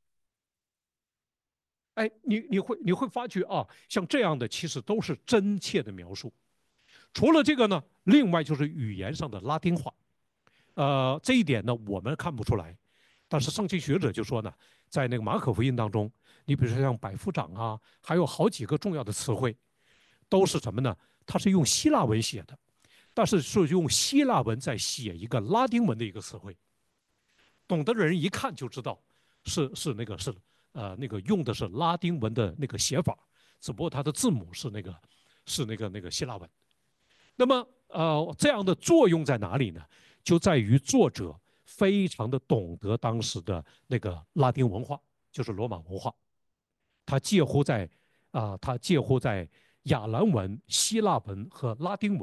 哎，你会发觉像这样的其实都是真切的描述。除了这个呢，另外就是语言上的拉丁化。这一点呢我们看不出来，但是圣经学者就说呢，在那个马可福音当中，你比如说像百夫长还有好几个重要的词汇，都是什么呢？它是用希腊文写的，但是是用希腊文在写一个拉丁文的一个词汇，懂得的人一看就知道是用的是拉丁文的那个写法，只不过它的字母是那个希腊文。那么这样的作用在哪里呢？就在于作者非常的懂得当时的那个拉丁文化，就是罗马文化，他介乎在亚兰文、希腊文和拉丁文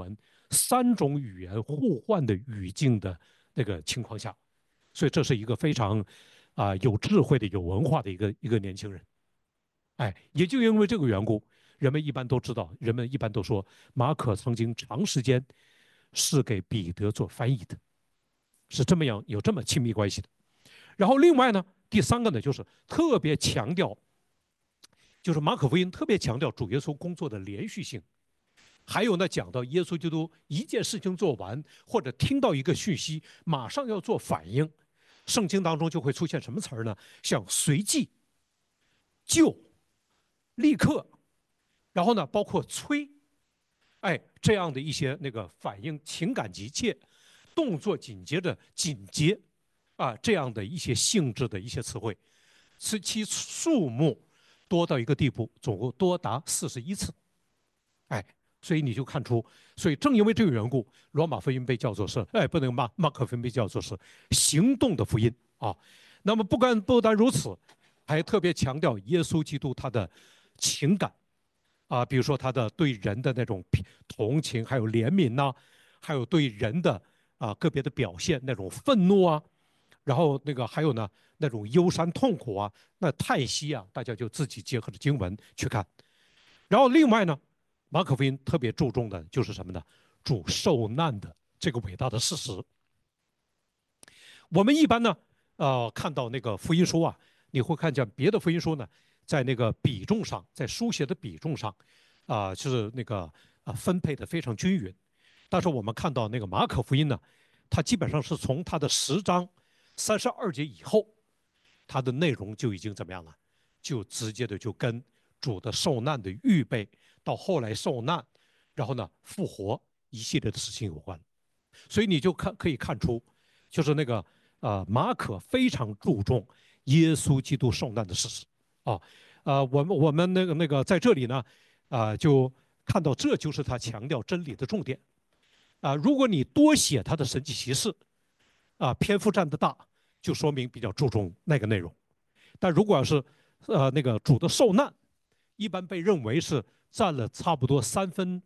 3种语言互换的语境的那个情况下，所以这是一个非常有智慧的、有文化的一个年轻人。哎，也就因为这个缘故，人们一般都知道，人们一般都说马可曾经长时间是给彼得做翻译的，是这么样有这么亲密关系的。然后另外呢，第三个呢，就是特别强调，就是马可福音特别强调主耶稣工作的连续性。还有呢，讲到耶稣基督一件事情做完，或者听到一个讯息，马上要做反应，圣经当中就会出现什么词儿呢？像随即、就、立刻，然后呢，包括催，哎，这样的一些那个反应，情感急切，动作紧接着紧接，这样的一些性质的一些词汇，其数目多到一个地步，总共多达41次。哎，所以你就看出，所以正因为这个缘故，罗马福音被叫做是，不能马可福音被叫做是行动的福音啊。那么不单如此，还特别强调耶稣基督他的情感比如说他的对人的那种同情，还有怜悯呐、还有对人的个别的表现那种愤怒啊，然后那个还有呢那种忧伤痛苦啊，那叹息啊，大家就自己结合着经文去看。然后另外呢，马可福音特别注重的就是什么呢？主受难的这个伟大的事实。我们一般呢，看到那个福音书啊，你会看见别的福音书呢，在那个比重上，在书写的比重上，是那个分配的非常均匀。但是我们看到那个马可福音呢，它基本上是从它的10章32节以后，它的内容就已经怎么样了？就直接的就跟主的受难的预备，到后来受难，然后呢复活一系列的事情有关。所以你就可以看出，就是那个马可非常注重耶稣基督受难的事实啊。我们那个在这里呢，就看到这就是他强调真理的重点如果你多写他的神迹奇事篇幅占得大，就说明比较注重那个内容。但如果要是那个主的受难，一般被认为是占了差不多3分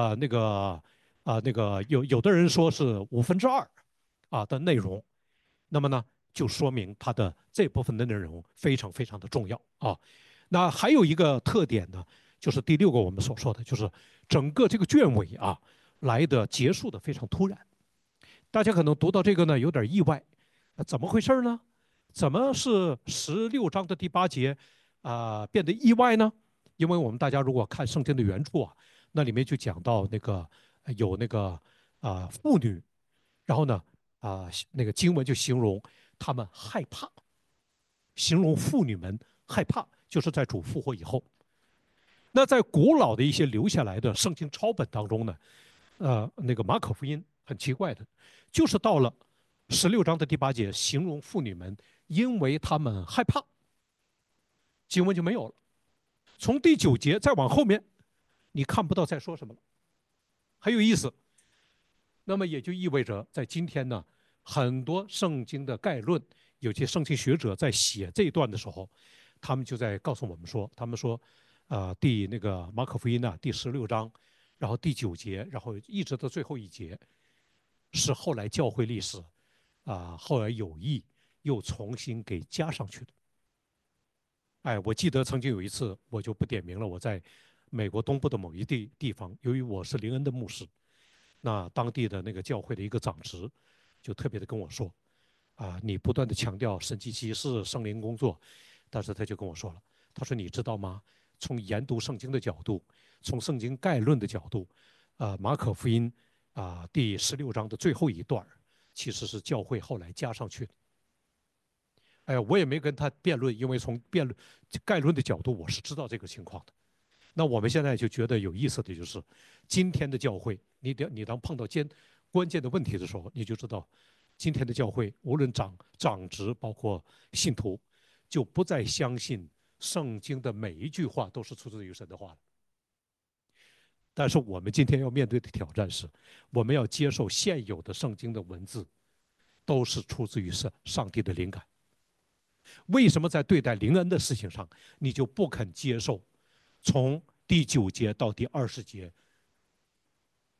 那个有的人说是2/5的内容，那么呢就说明它的这部分的内容非常非常的重要那还有一个特点呢，就是第6个我们所说的，就是整个这个卷尾来的结束的非常突然。大家可能读到这个呢有点意外，怎么回事呢？怎么是16章的第8节变得意外呢？因为我们大家如果看圣经的原著那里面就讲到那个有那个妇女，然后呢那个经文就形容他们害怕，形容妇女们害怕，就是在主复活以后。那在古老的一些留下来的圣经抄本当中呢，那个马可福音很奇怪的，就是到了16章的第8节，形容妇女们因为她们害怕，经文就没有了。从第9节再往后面，你看不到在说什么了，很有意思。那么也就意味着，在今天呢，很多圣经的概论，有些圣经学者在写这一段的时候，他们就在告诉我们说，他们说，那个马可福音第16章，然后第9节，然后一直到最后一节，是后来教会历史后来有意又重新给加上去的。哎，我记得曾经有一次，我就不点名了，我在美国东部的某一地方，由于我是灵恩的牧师，那当地的那个教会的一个长执就特别的跟我说，你不断的强调神迹奇事、圣灵工作，但是他就跟我说了，他说你知道吗？从研读圣经的角度，从圣经概论的角度，马可福音第16章的最后一段其实是教会后来加上去的。哎呀，我也没跟他辩论，因为从概论的角度，我是知道这个情况的。那我们现在就觉得有意思的就是，今天的教会，你当碰到关键的问题的时候，你就知道，今天的教会无论长执，包括信徒，就不再相信圣经的每一句话都是出自于神的话了。但是我们今天要面对的挑战是，我们要接受现有的圣经的文字都是出自于上帝的灵感。为什么在对待灵恩的事情上，你就不肯接受从第9节到第20节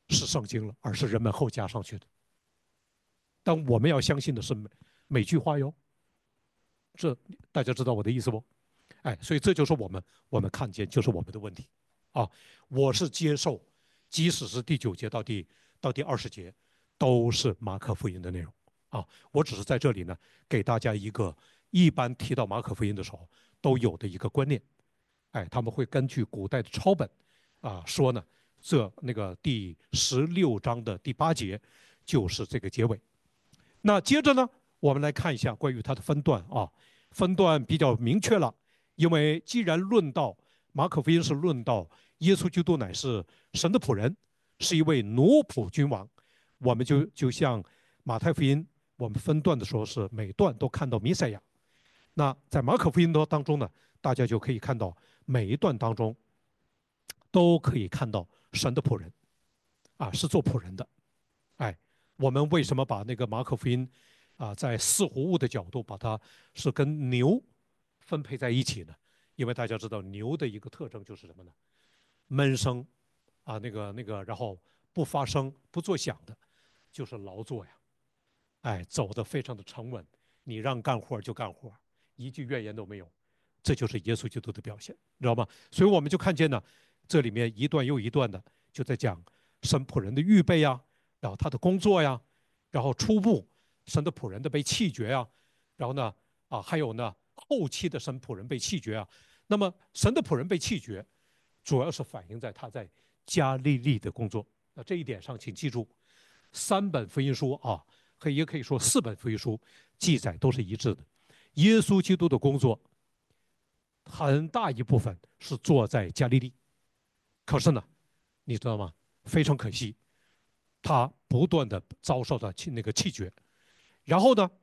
是圣经了，而是人们后加上去的。但我们要相信的是每句话哟，这大家知道我的意思不？哎，所以这就是我们看见就是我们的问题啊。我是接受，即使是第9节到第20节，都是马可福音的内容啊。我只是在这里呢，给大家一个一般提到马可福音的时候都有的一个观念。哎，他们会根据古代的抄本说呢，那个第16章的第8节就是这个结尾。那接着呢，我们来看一下关于它的分段啊，分段比较明确了，因为既然论到马可福音是论到耶稣基督乃是神的仆人，是一位奴仆君王，我们就像马太福音，我们分段的时候是每段都看到弥赛亚。那在马可福音当中呢，大家就可以看到每一段当中都可以看到神的仆人是做仆人的。哎，我们为什么把那个马可福音在四活物的角度把它是跟牛分配在一起呢？因为大家知道牛的一个特征就是什么呢？闷声然后不发声不作响的，就是劳作呀。哎，走得非常的沉稳，你让干活就干活，一句怨言都没有，这就是耶稣基督的表现，你知道吗？所以我们就看见呢，这里面一段又一段的就在讲神仆人的预备呀，然后他的工作呀，然后初步神的仆人的被弃绝呀，然后呢还有呢后期的神仆人被弃绝啊。那么神的仆人被弃绝，主要是反映在他在加利利的工作。那这一点上，请记住，3本福音书也可以说4本福音书记载都是一致的。耶稣基督的工作很大一部分是做在加利利，可是呢，你知道吗？非常可惜，他不断的遭受到那个弃绝。然后呢，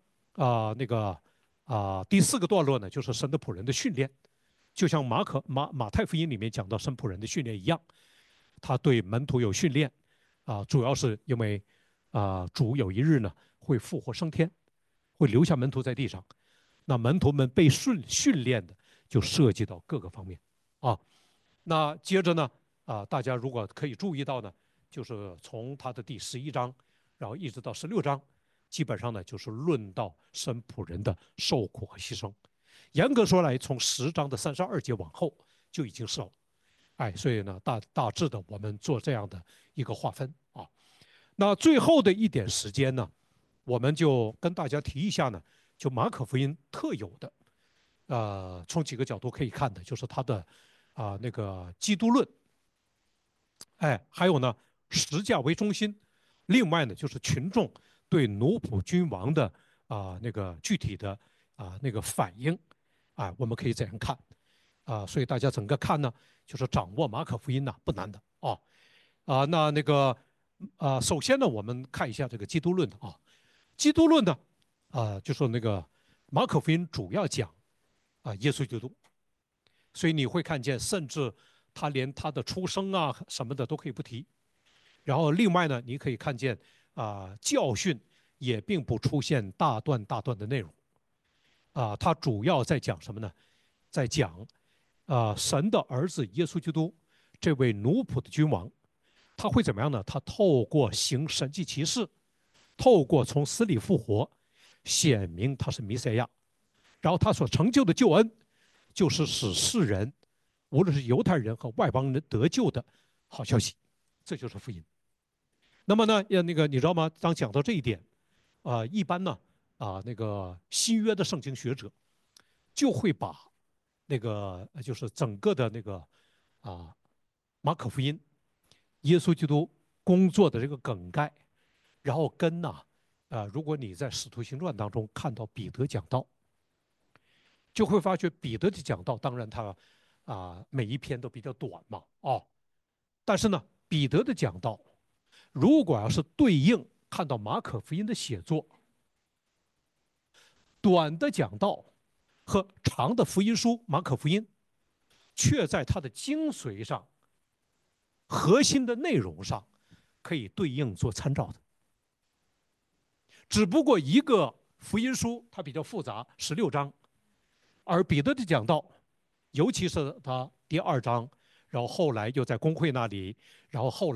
第4个段落呢，就是神的仆人的训练，就像马太福音里面讲到神仆人的训练一样，他对门徒有训练主要是因为主有一日呢会复活升天，会留下门徒在地上。那门徒们被训练的就涉及到各个方面那接着呢大家如果可以注意到呢，就是从他的第11章，然后一直到16章，基本上呢就是论到神仆人的受苦和牺牲。严格说来，从10章的32节往后就已经是了。哎，所以呢，大致的我们做这样的一个划分那最后的一点时间呢，我们就跟大家提一下呢，就马可福音特有的，从几个角度可以看的，就是它的那个基督论，哎，还有呢十架为中心，另外呢就是群众对奴仆君王的那个具体的那个反应，我们可以这样看所以大家整个看呢，就是掌握马可福音呢不难的那个首先呢，我们看一下这个基督论基督论呢就是那个马可福音主要讲耶稣基督，所以你会看见，甚至他连他的出生什么的都可以不提。然后另外呢，你可以看见教训也并不出现大段大段的内容他主要在讲什么呢？在讲神的儿子耶稣基督这位奴仆的君王，他会怎么样呢？他透过行神迹奇事，透过从死里复活，显明他是弥赛亚。然后他所成就的救恩，就是使世人，无论是犹太人和外邦人得救的好消息，这就是福音。那么呢，那个你知道吗？当讲到这一点，一般呢，那个新约的圣经学者就会把那个就是整个的那个马可福音，耶稣基督工作的这个梗概，然后跟如果你在使徒行传当中看到彼得讲道，就会发觉彼得的讲道，当然他每一篇都比较短嘛但是呢，彼得的讲道如果要是对应看到马可福音的写作，短的讲道和长的福音书马可福音，却在它的精髓上、核心的内容上可以对应做参照的。只不过一个福音书它比较复杂，16章，而彼得的讲道，尤其是他第2章，然后后来又在公会那里，然后后来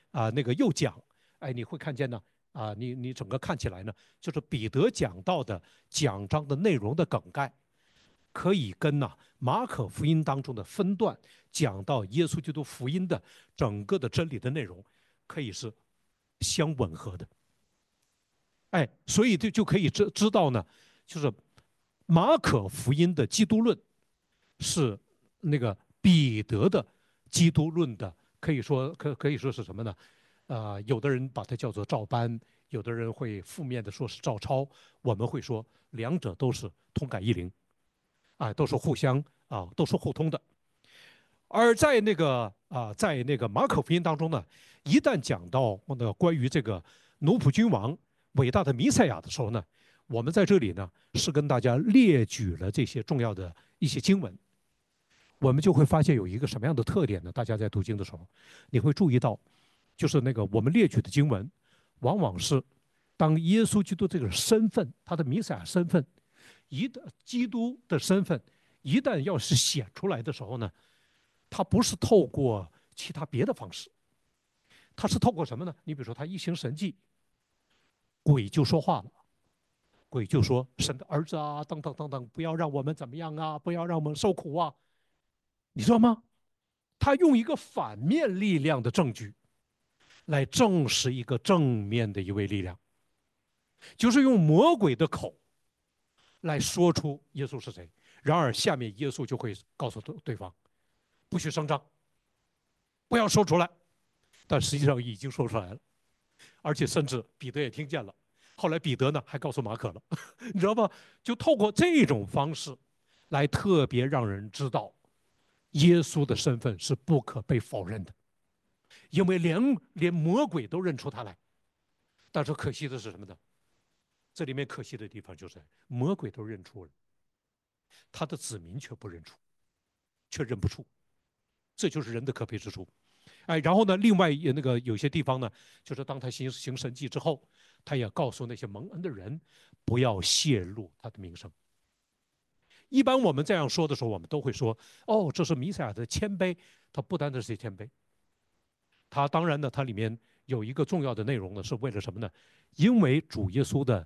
那个又讲，哎，你会看见呢，你整个看起来呢，就是彼得讲到的讲章的内容的梗概，可以跟马可福音当中的分段讲到耶稣基督福音的整个的真理的内容，可以是相吻合的。哎，所以就可以知道呢，就是马可福音的基督论是那个彼得的基督论的，可以说是什么呢？有的人把它叫做照搬，有的人会负面的说是照抄，我们会说两者都是通感异灵，都是互相都是互通的。而在那个马可福音当中呢，一旦讲到那个关于这个奴仆君王伟大的弥赛亚的时候呢，我们在这里呢是跟大家列举了这些重要的一些经文，我们就会发现有一个什么样的特点呢？大家在读经的时候，你会注意到，就是那个我们列举的经文，往往是当耶稣基督这个身份，他的弥赛亚身份，基督的身份一旦要是显出来的时候呢，他不是透过其他别的方式，他是透过什么呢？你比如说他一行神迹，鬼就说话了，鬼就说神的儿子啊，等等等等，不要让我们怎么样啊，不要让我们受苦啊，你知道吗？他用一个反面力量的证据来证实一个正面的一位力量，就是用魔鬼的口来说出耶稣是谁。然而下面耶稣就会告诉对方，不许声张，不要说出来。但实际上已经说出来了，而且甚至彼得也听见了。后来彼得呢还告诉马可了，你知道吗？就透过这种方式来特别让人知道耶稣的身份是不可被否认的，因为连魔鬼都认出他来。但是可惜的是什么呢？这里面可惜的地方就是魔鬼都认出了，他的子民却不认出，却认不出，这就是人的可悲之处。哎，然后呢，另外那个有些地方呢，就是当他行神迹之后，他也告诉那些蒙恩的人，不要泄露他的名声。一般我们这样说的时候，我们都会说，哦，这是弥赛亚的谦卑。他不单单是谦卑，他当然呢，它里面有一个重要的内容呢，是为了什么呢？因为主耶稣的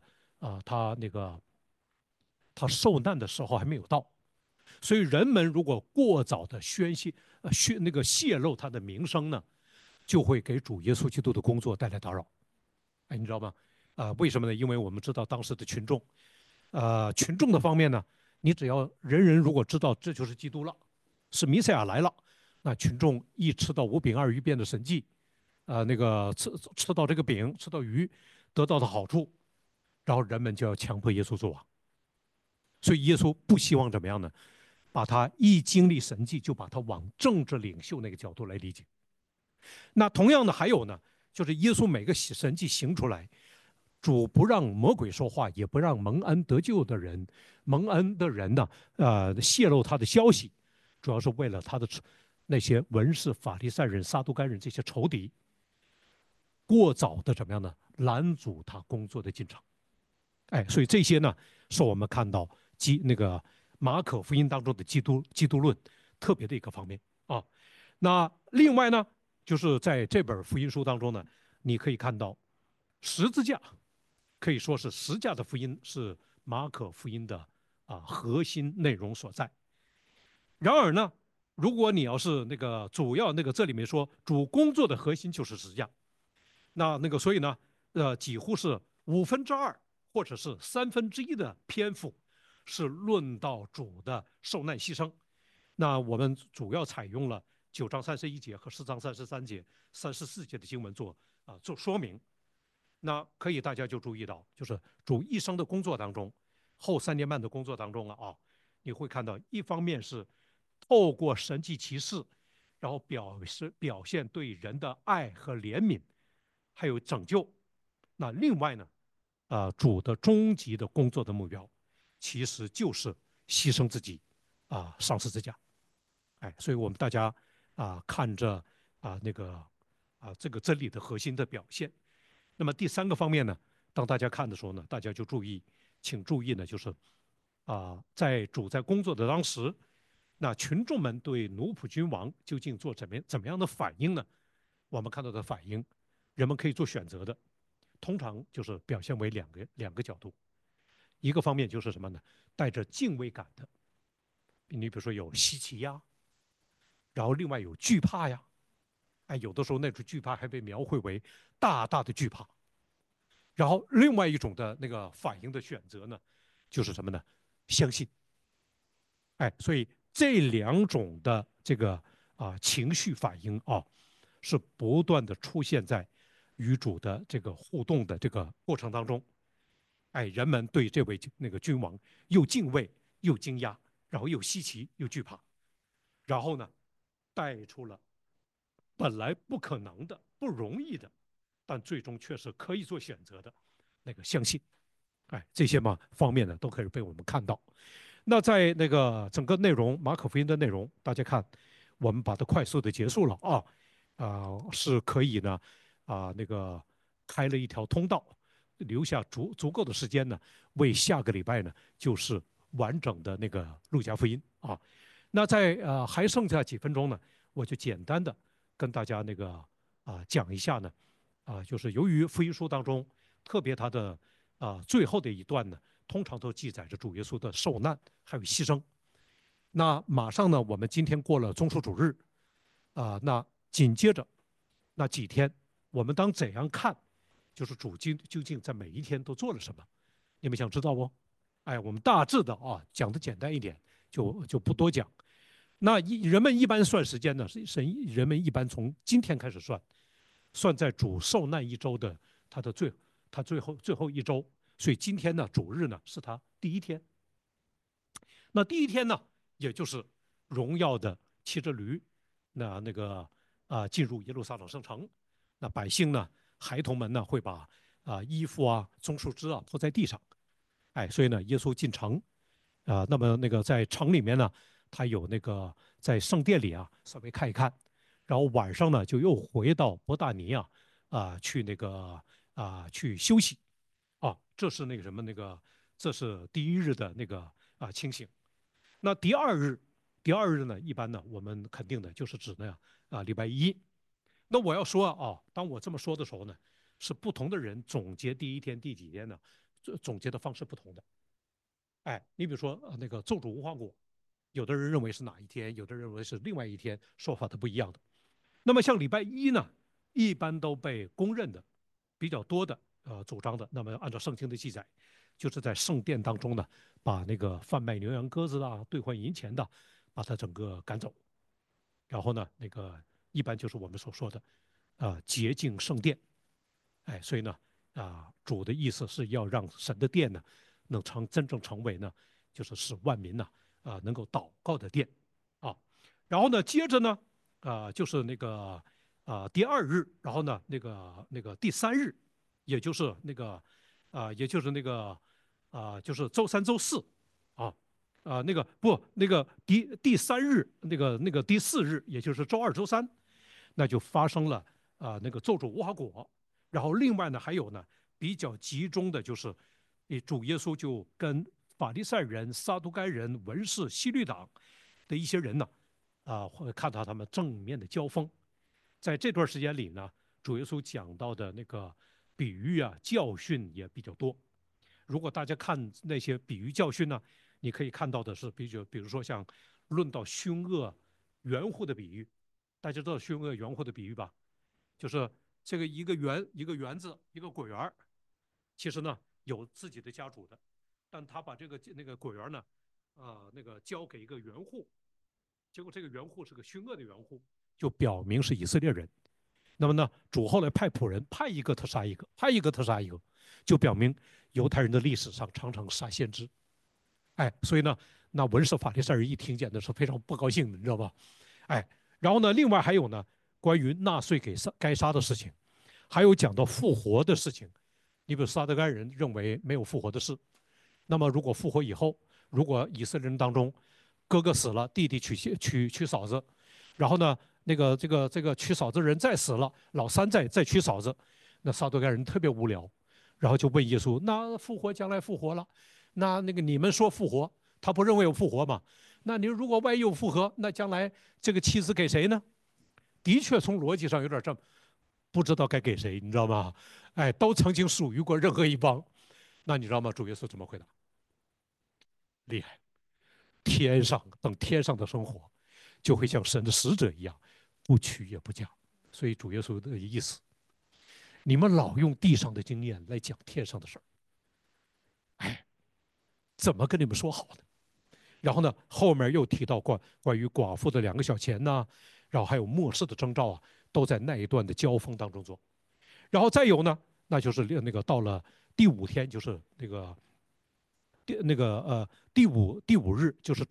他受难的时候还没有到，所以人们如果过早的泄露他的名声呢，就会给主耶稣基督的工作带来打扰。哎，你知道吗？为什么呢？因为我们知道当时的群众，群众的方面呢，你只要人人如果知道这就是基督了，是弥赛亚来了，那群众一吃到五饼二鱼变的神迹，那个吃到这个饼，吃到鱼，得到的好处，然后人们就要强迫耶稣做王。所以耶稣不希望怎么样呢？把他一经历神迹，就把他往政治领袖那个角度来理解。那同样的还有呢，就是耶稣每个神迹行出来，主不让魔鬼说话，也不让蒙恩的人呢，泄露他的消息，主要是为了他的那些文士、法利赛人、撒都该人这些仇敌，过早的怎么样呢？拦阻他工作的进程。哎，所以这些呢，是我们看到那个马可福音当中的基督论特别的一个方面啊。那另外呢，就是在这本福音书当中呢，你可以看到十字架，可以说是十架的福音是马可福音的核心内容所在。然而呢，如果你要是那个主要那个这里面说主工作的核心就是十字架，那个所以呢，几乎是2/5或者是1/3的篇幅是论到主的受难牺牲。那我们主要采用了9章31节和4章33节、34节的经文做说明。那可以大家就注意到，就是主一生的工作当中，后3年半的工作当中你会看到一方面是透过神迹奇事，然后表现对人的爱和怜悯，还有拯救。那另外呢，主的终极的工作的目标，其实就是牺牲自己上十字架。哎，所以我们大家看着那个这个真理的核心的表现。那么第3个方面呢，当大家看的时候呢，大家就请注意呢，就是在主在工作的当时，那群众们对奴仆君王究竟做怎么样的反应呢？ 我们看到的反应，人们可以做选择的，通常就是表现为两个角度。一个方面就是什么呢？带着敬畏感的，你比如说有稀奇呀，然后另外有惧怕呀，哎，有的时候那种惧怕还被描绘为大大的惧怕。然后另外一种的那个反应的选择呢，就是什么呢？相信。哎，所以这两种的这个情绪反应是不断的出现在与主的这个互动的这个过程当中。哎，人们对这位那个君王又敬畏又惊讶，然后又稀奇又惧怕，然后呢，带出了本来不可能的、不容易的，但最终却是可以做选择的那个相信。哎，这些方面呢，都可以被我们看到。那在那个整个内容，马可福音的内容，大家看，我们把它快速的结束了是可以呢那个开了一条通道，留下足够的时间呢，为下个礼拜呢就是完整的那个路加福音啊。那在还剩下几分钟呢，我就简单的跟大家那个讲一下呢就是由于福音书当中，特别它的最后的一段呢，通常都记载着主耶稣的受难还有牺牲。那马上呢，我们今天过了棕树主日那紧接着那几天，我们当怎样看，就是主究竟在每一天都做了什么？你们想知道不？哎，我们大致的讲的简单一点，就不多讲。那人们一般算时间呢，人们一般从今天开始算，算在主受难一周的他的最后一周，所以今天呢，主日呢是他第一天。那第一天呢，也就是荣耀的骑着驴，那个进入耶路撒冷圣城，那百姓呢，孩童们呢会把衣服棕树枝铺在地上，哎，所以呢，耶稣进城那么那个在城里面呢，他有那个在圣殿里稍微看一看，然后晚上呢就又回到伯大尼去那个去休息这是那个什么那个这是第一日的那个清醒。那第二日呢，一般呢我们肯定的就是指呢礼拜一。那我要说当我这么说的时候呢，是不同的人总结第一天第几天呢，总结的方式不同的。哎，你比如说那个咒诅无花果，有的人认为是哪一天，有的人认为是另外一天，说法都不一样的。那么像礼拜一呢，一般都被公认的比较多的主张的，那么按照圣经的记载，就是在圣殿当中呢，把那个贩卖牛羊鸽子兑换银钱的，把它整个赶走，然后呢，那个一般就是我们所说的洁净圣殿。哎，所以呢主的意思是要让神的殿呢能真正成为呢，就是使万民呢能够祷告的殿然后呢，接着呢就是那个第二日，然后呢那个第三日，也就是那个就是周三周四啊那个不那个第三日那个第四日，也就是周二周三，那就发生了那个咒诅无花果。然后另外呢还有呢比较集中的就是主耶稣就跟法利赛人、撒都该人、文士、希律党的一些人呢会看到他们正面的交锋。在这段时间里呢，主耶稣讲到的那个比喻教训也比较多。如果大家看那些比喻教训呢，你可以看到的是比如说像论到凶恶园户的比喻。大家知道凶恶园户的比喻吧？就是这个一个园子一个果园，其实呢有自己的家主的，但他把那个果园呢那个交给一个园户，结果这个园户是个凶恶的园户，就表明是以色列人。那么呢，主后来派仆人，派一个他杀一个，派一个他杀一个，就表明犹太人的历史上常常杀先知。哎，所以呢，那文士法利赛人一听见的是非常不高兴的，你知道吧？哎，然后呢，另外还有呢，关于纳税该杀的事情，还有讲到复活的事情。你比如撒都该人认为没有复活的事，那么如果复活以后，如果以色列人当中哥哥死了，弟弟娶嫂子，然后呢，这个娶嫂子人再死了，老三再娶嫂子，那撒都该人特别无聊，然后就问耶稣：那复活将来复活了，那个你们说复活，他不认为有复活嘛？那你如果万一有复活，那将来这个妻子给谁呢？的确，从逻辑上有点这么不知道该给谁，你知道吗？哎，都曾经属于过任何一方。那你知道吗？主耶稣怎么回答？厉害！天上等天上的生活，就会像神的使者一样，不娶也不嫁。所以主耶稣的意思，你们老用地上的经验来讲天上的事儿，哎，怎么跟你们说好呢？然后呢，后面又提到关于寡妇的2个小钱呐，然后还有末世的征兆啊，都在那一段的交锋当中做。然后再有呢，那就是那个到了第5天，就是第五日，就是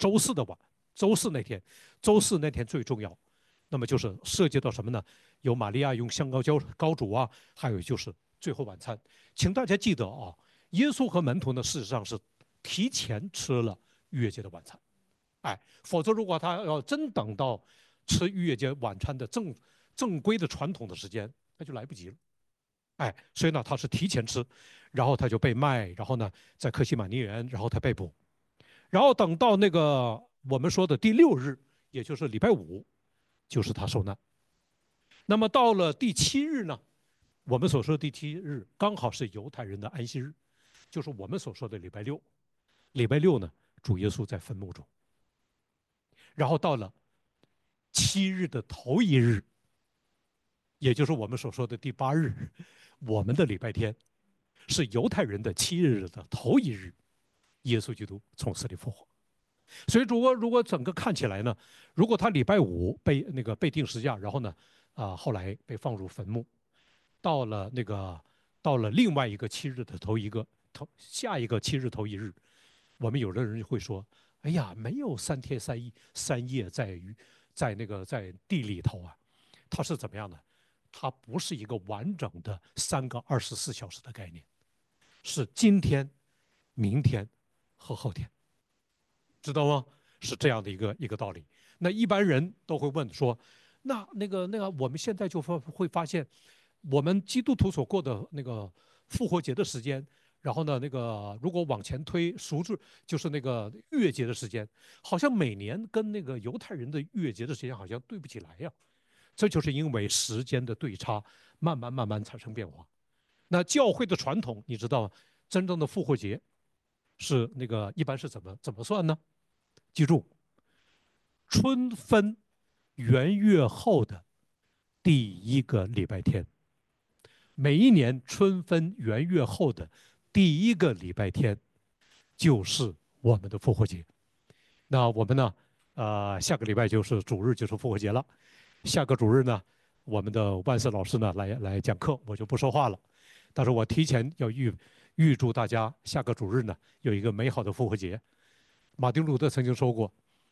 周四那天最重要。那么就是涉及到什么呢？有玛利亚用香膏膏主啊，还有就是最后晚餐。请大家记得啊，耶稣和门徒呢，事实上是提前吃了逾越节的晚餐。哎，否则如果他要真等到吃逾越节晚餐的正规的传统的时间，那就来不及了。哎，所以呢，他是提前吃，然后他就被卖，然后呢，在克西马尼园，然后他被捕，然后等到那个我们说的第6日，也就是礼拜五，就是他受难。那么到了第7日呢，我们所说的第7日刚好是犹太人的安息日，就是我们所说的礼拜六。礼拜六呢，主耶稣在坟墓中。然后到了7日的头一日，也就是我们所说的第8日，我们的礼拜天是犹太人的7日的头一日，耶稣基督从死里复活。所以如果整个看起来呢，如果他礼拜五被钉十字架，然后呢后来被放入坟墓，到了另外一个7日的下一个7日头一日，我们有的人会说，哎呀，没有3天3夜在地里头啊，它是怎么样的？它不是一个完整的3个24小时的概念，是今天、明天和后天，知道吗？是这样的一个道理。那一般人都会问说，那个，我们现在就会发现，我们基督徒所过的那个复活节的时间，然后呢，那个如果往前推赎罪，就是那个逾越节的时间，好像每年跟那个犹太人的逾越节的时间好像对不起来呀。这就是因为时间的对差，慢慢产生变化。那教会的传统，你知道，真正的复活节是那个一般是怎么算呢？记住，春分圆月后的第一个礼拜天，每一年春分圆月后的第一个礼拜天，就是我们的复活节。那我们呢，下个礼拜就是主日，就是复活节了。下个主日呢，我们的万斯老师呢来讲课，我就不说话了。但是我提前要预祝大家下个主日呢有一个美好的复活节。马丁路德曾经说过，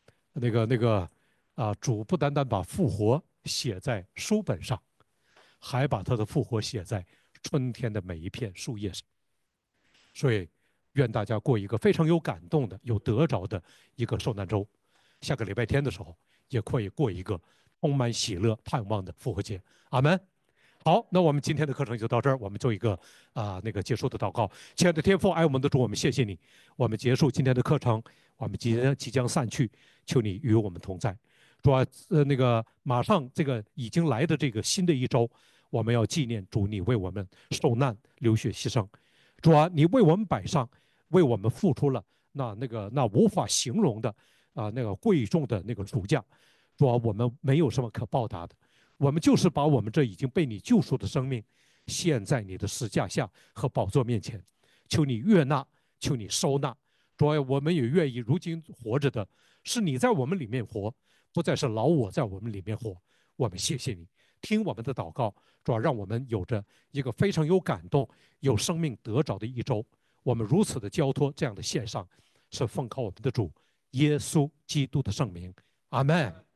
主不单单把复活写在书本上，还把他的复活写在春天的每一片树叶上。所以，愿大家过一个非常有感动的、有得着的一个受难周。下个礼拜天的时候，也可以过一个充满喜乐、盼望的复活节。阿门。好，那我们今天的课程就到这儿，我们做一个结束的祷告。亲爱的天父，爱我们的主，我们谢谢你。我们结束今天的课程，我们即将散去，求你与我们同在。主啊，马上这个已经来的这个新的一周，我们要纪念主，你为我们受难、流血、牺牲。主啊，你为我们摆上，为我们付出了那无法形容的那个贵重的那个主价。主啊，我们没有什么可报答的。我们就是把我们这已经被你救赎的生命献在你的十架下和宝座面前，求你悦纳，求你收纳。主啊，我们也愿意如今活着的是你在我们里面活，不再是老我在我们里面活。我们谢谢你，听我们的祷告，主啊，让我们有着一个非常有感动、有生命得着的一周。我们如此的交托，这样的献上，是奉靠我们的主耶稣基督的圣名。阿门。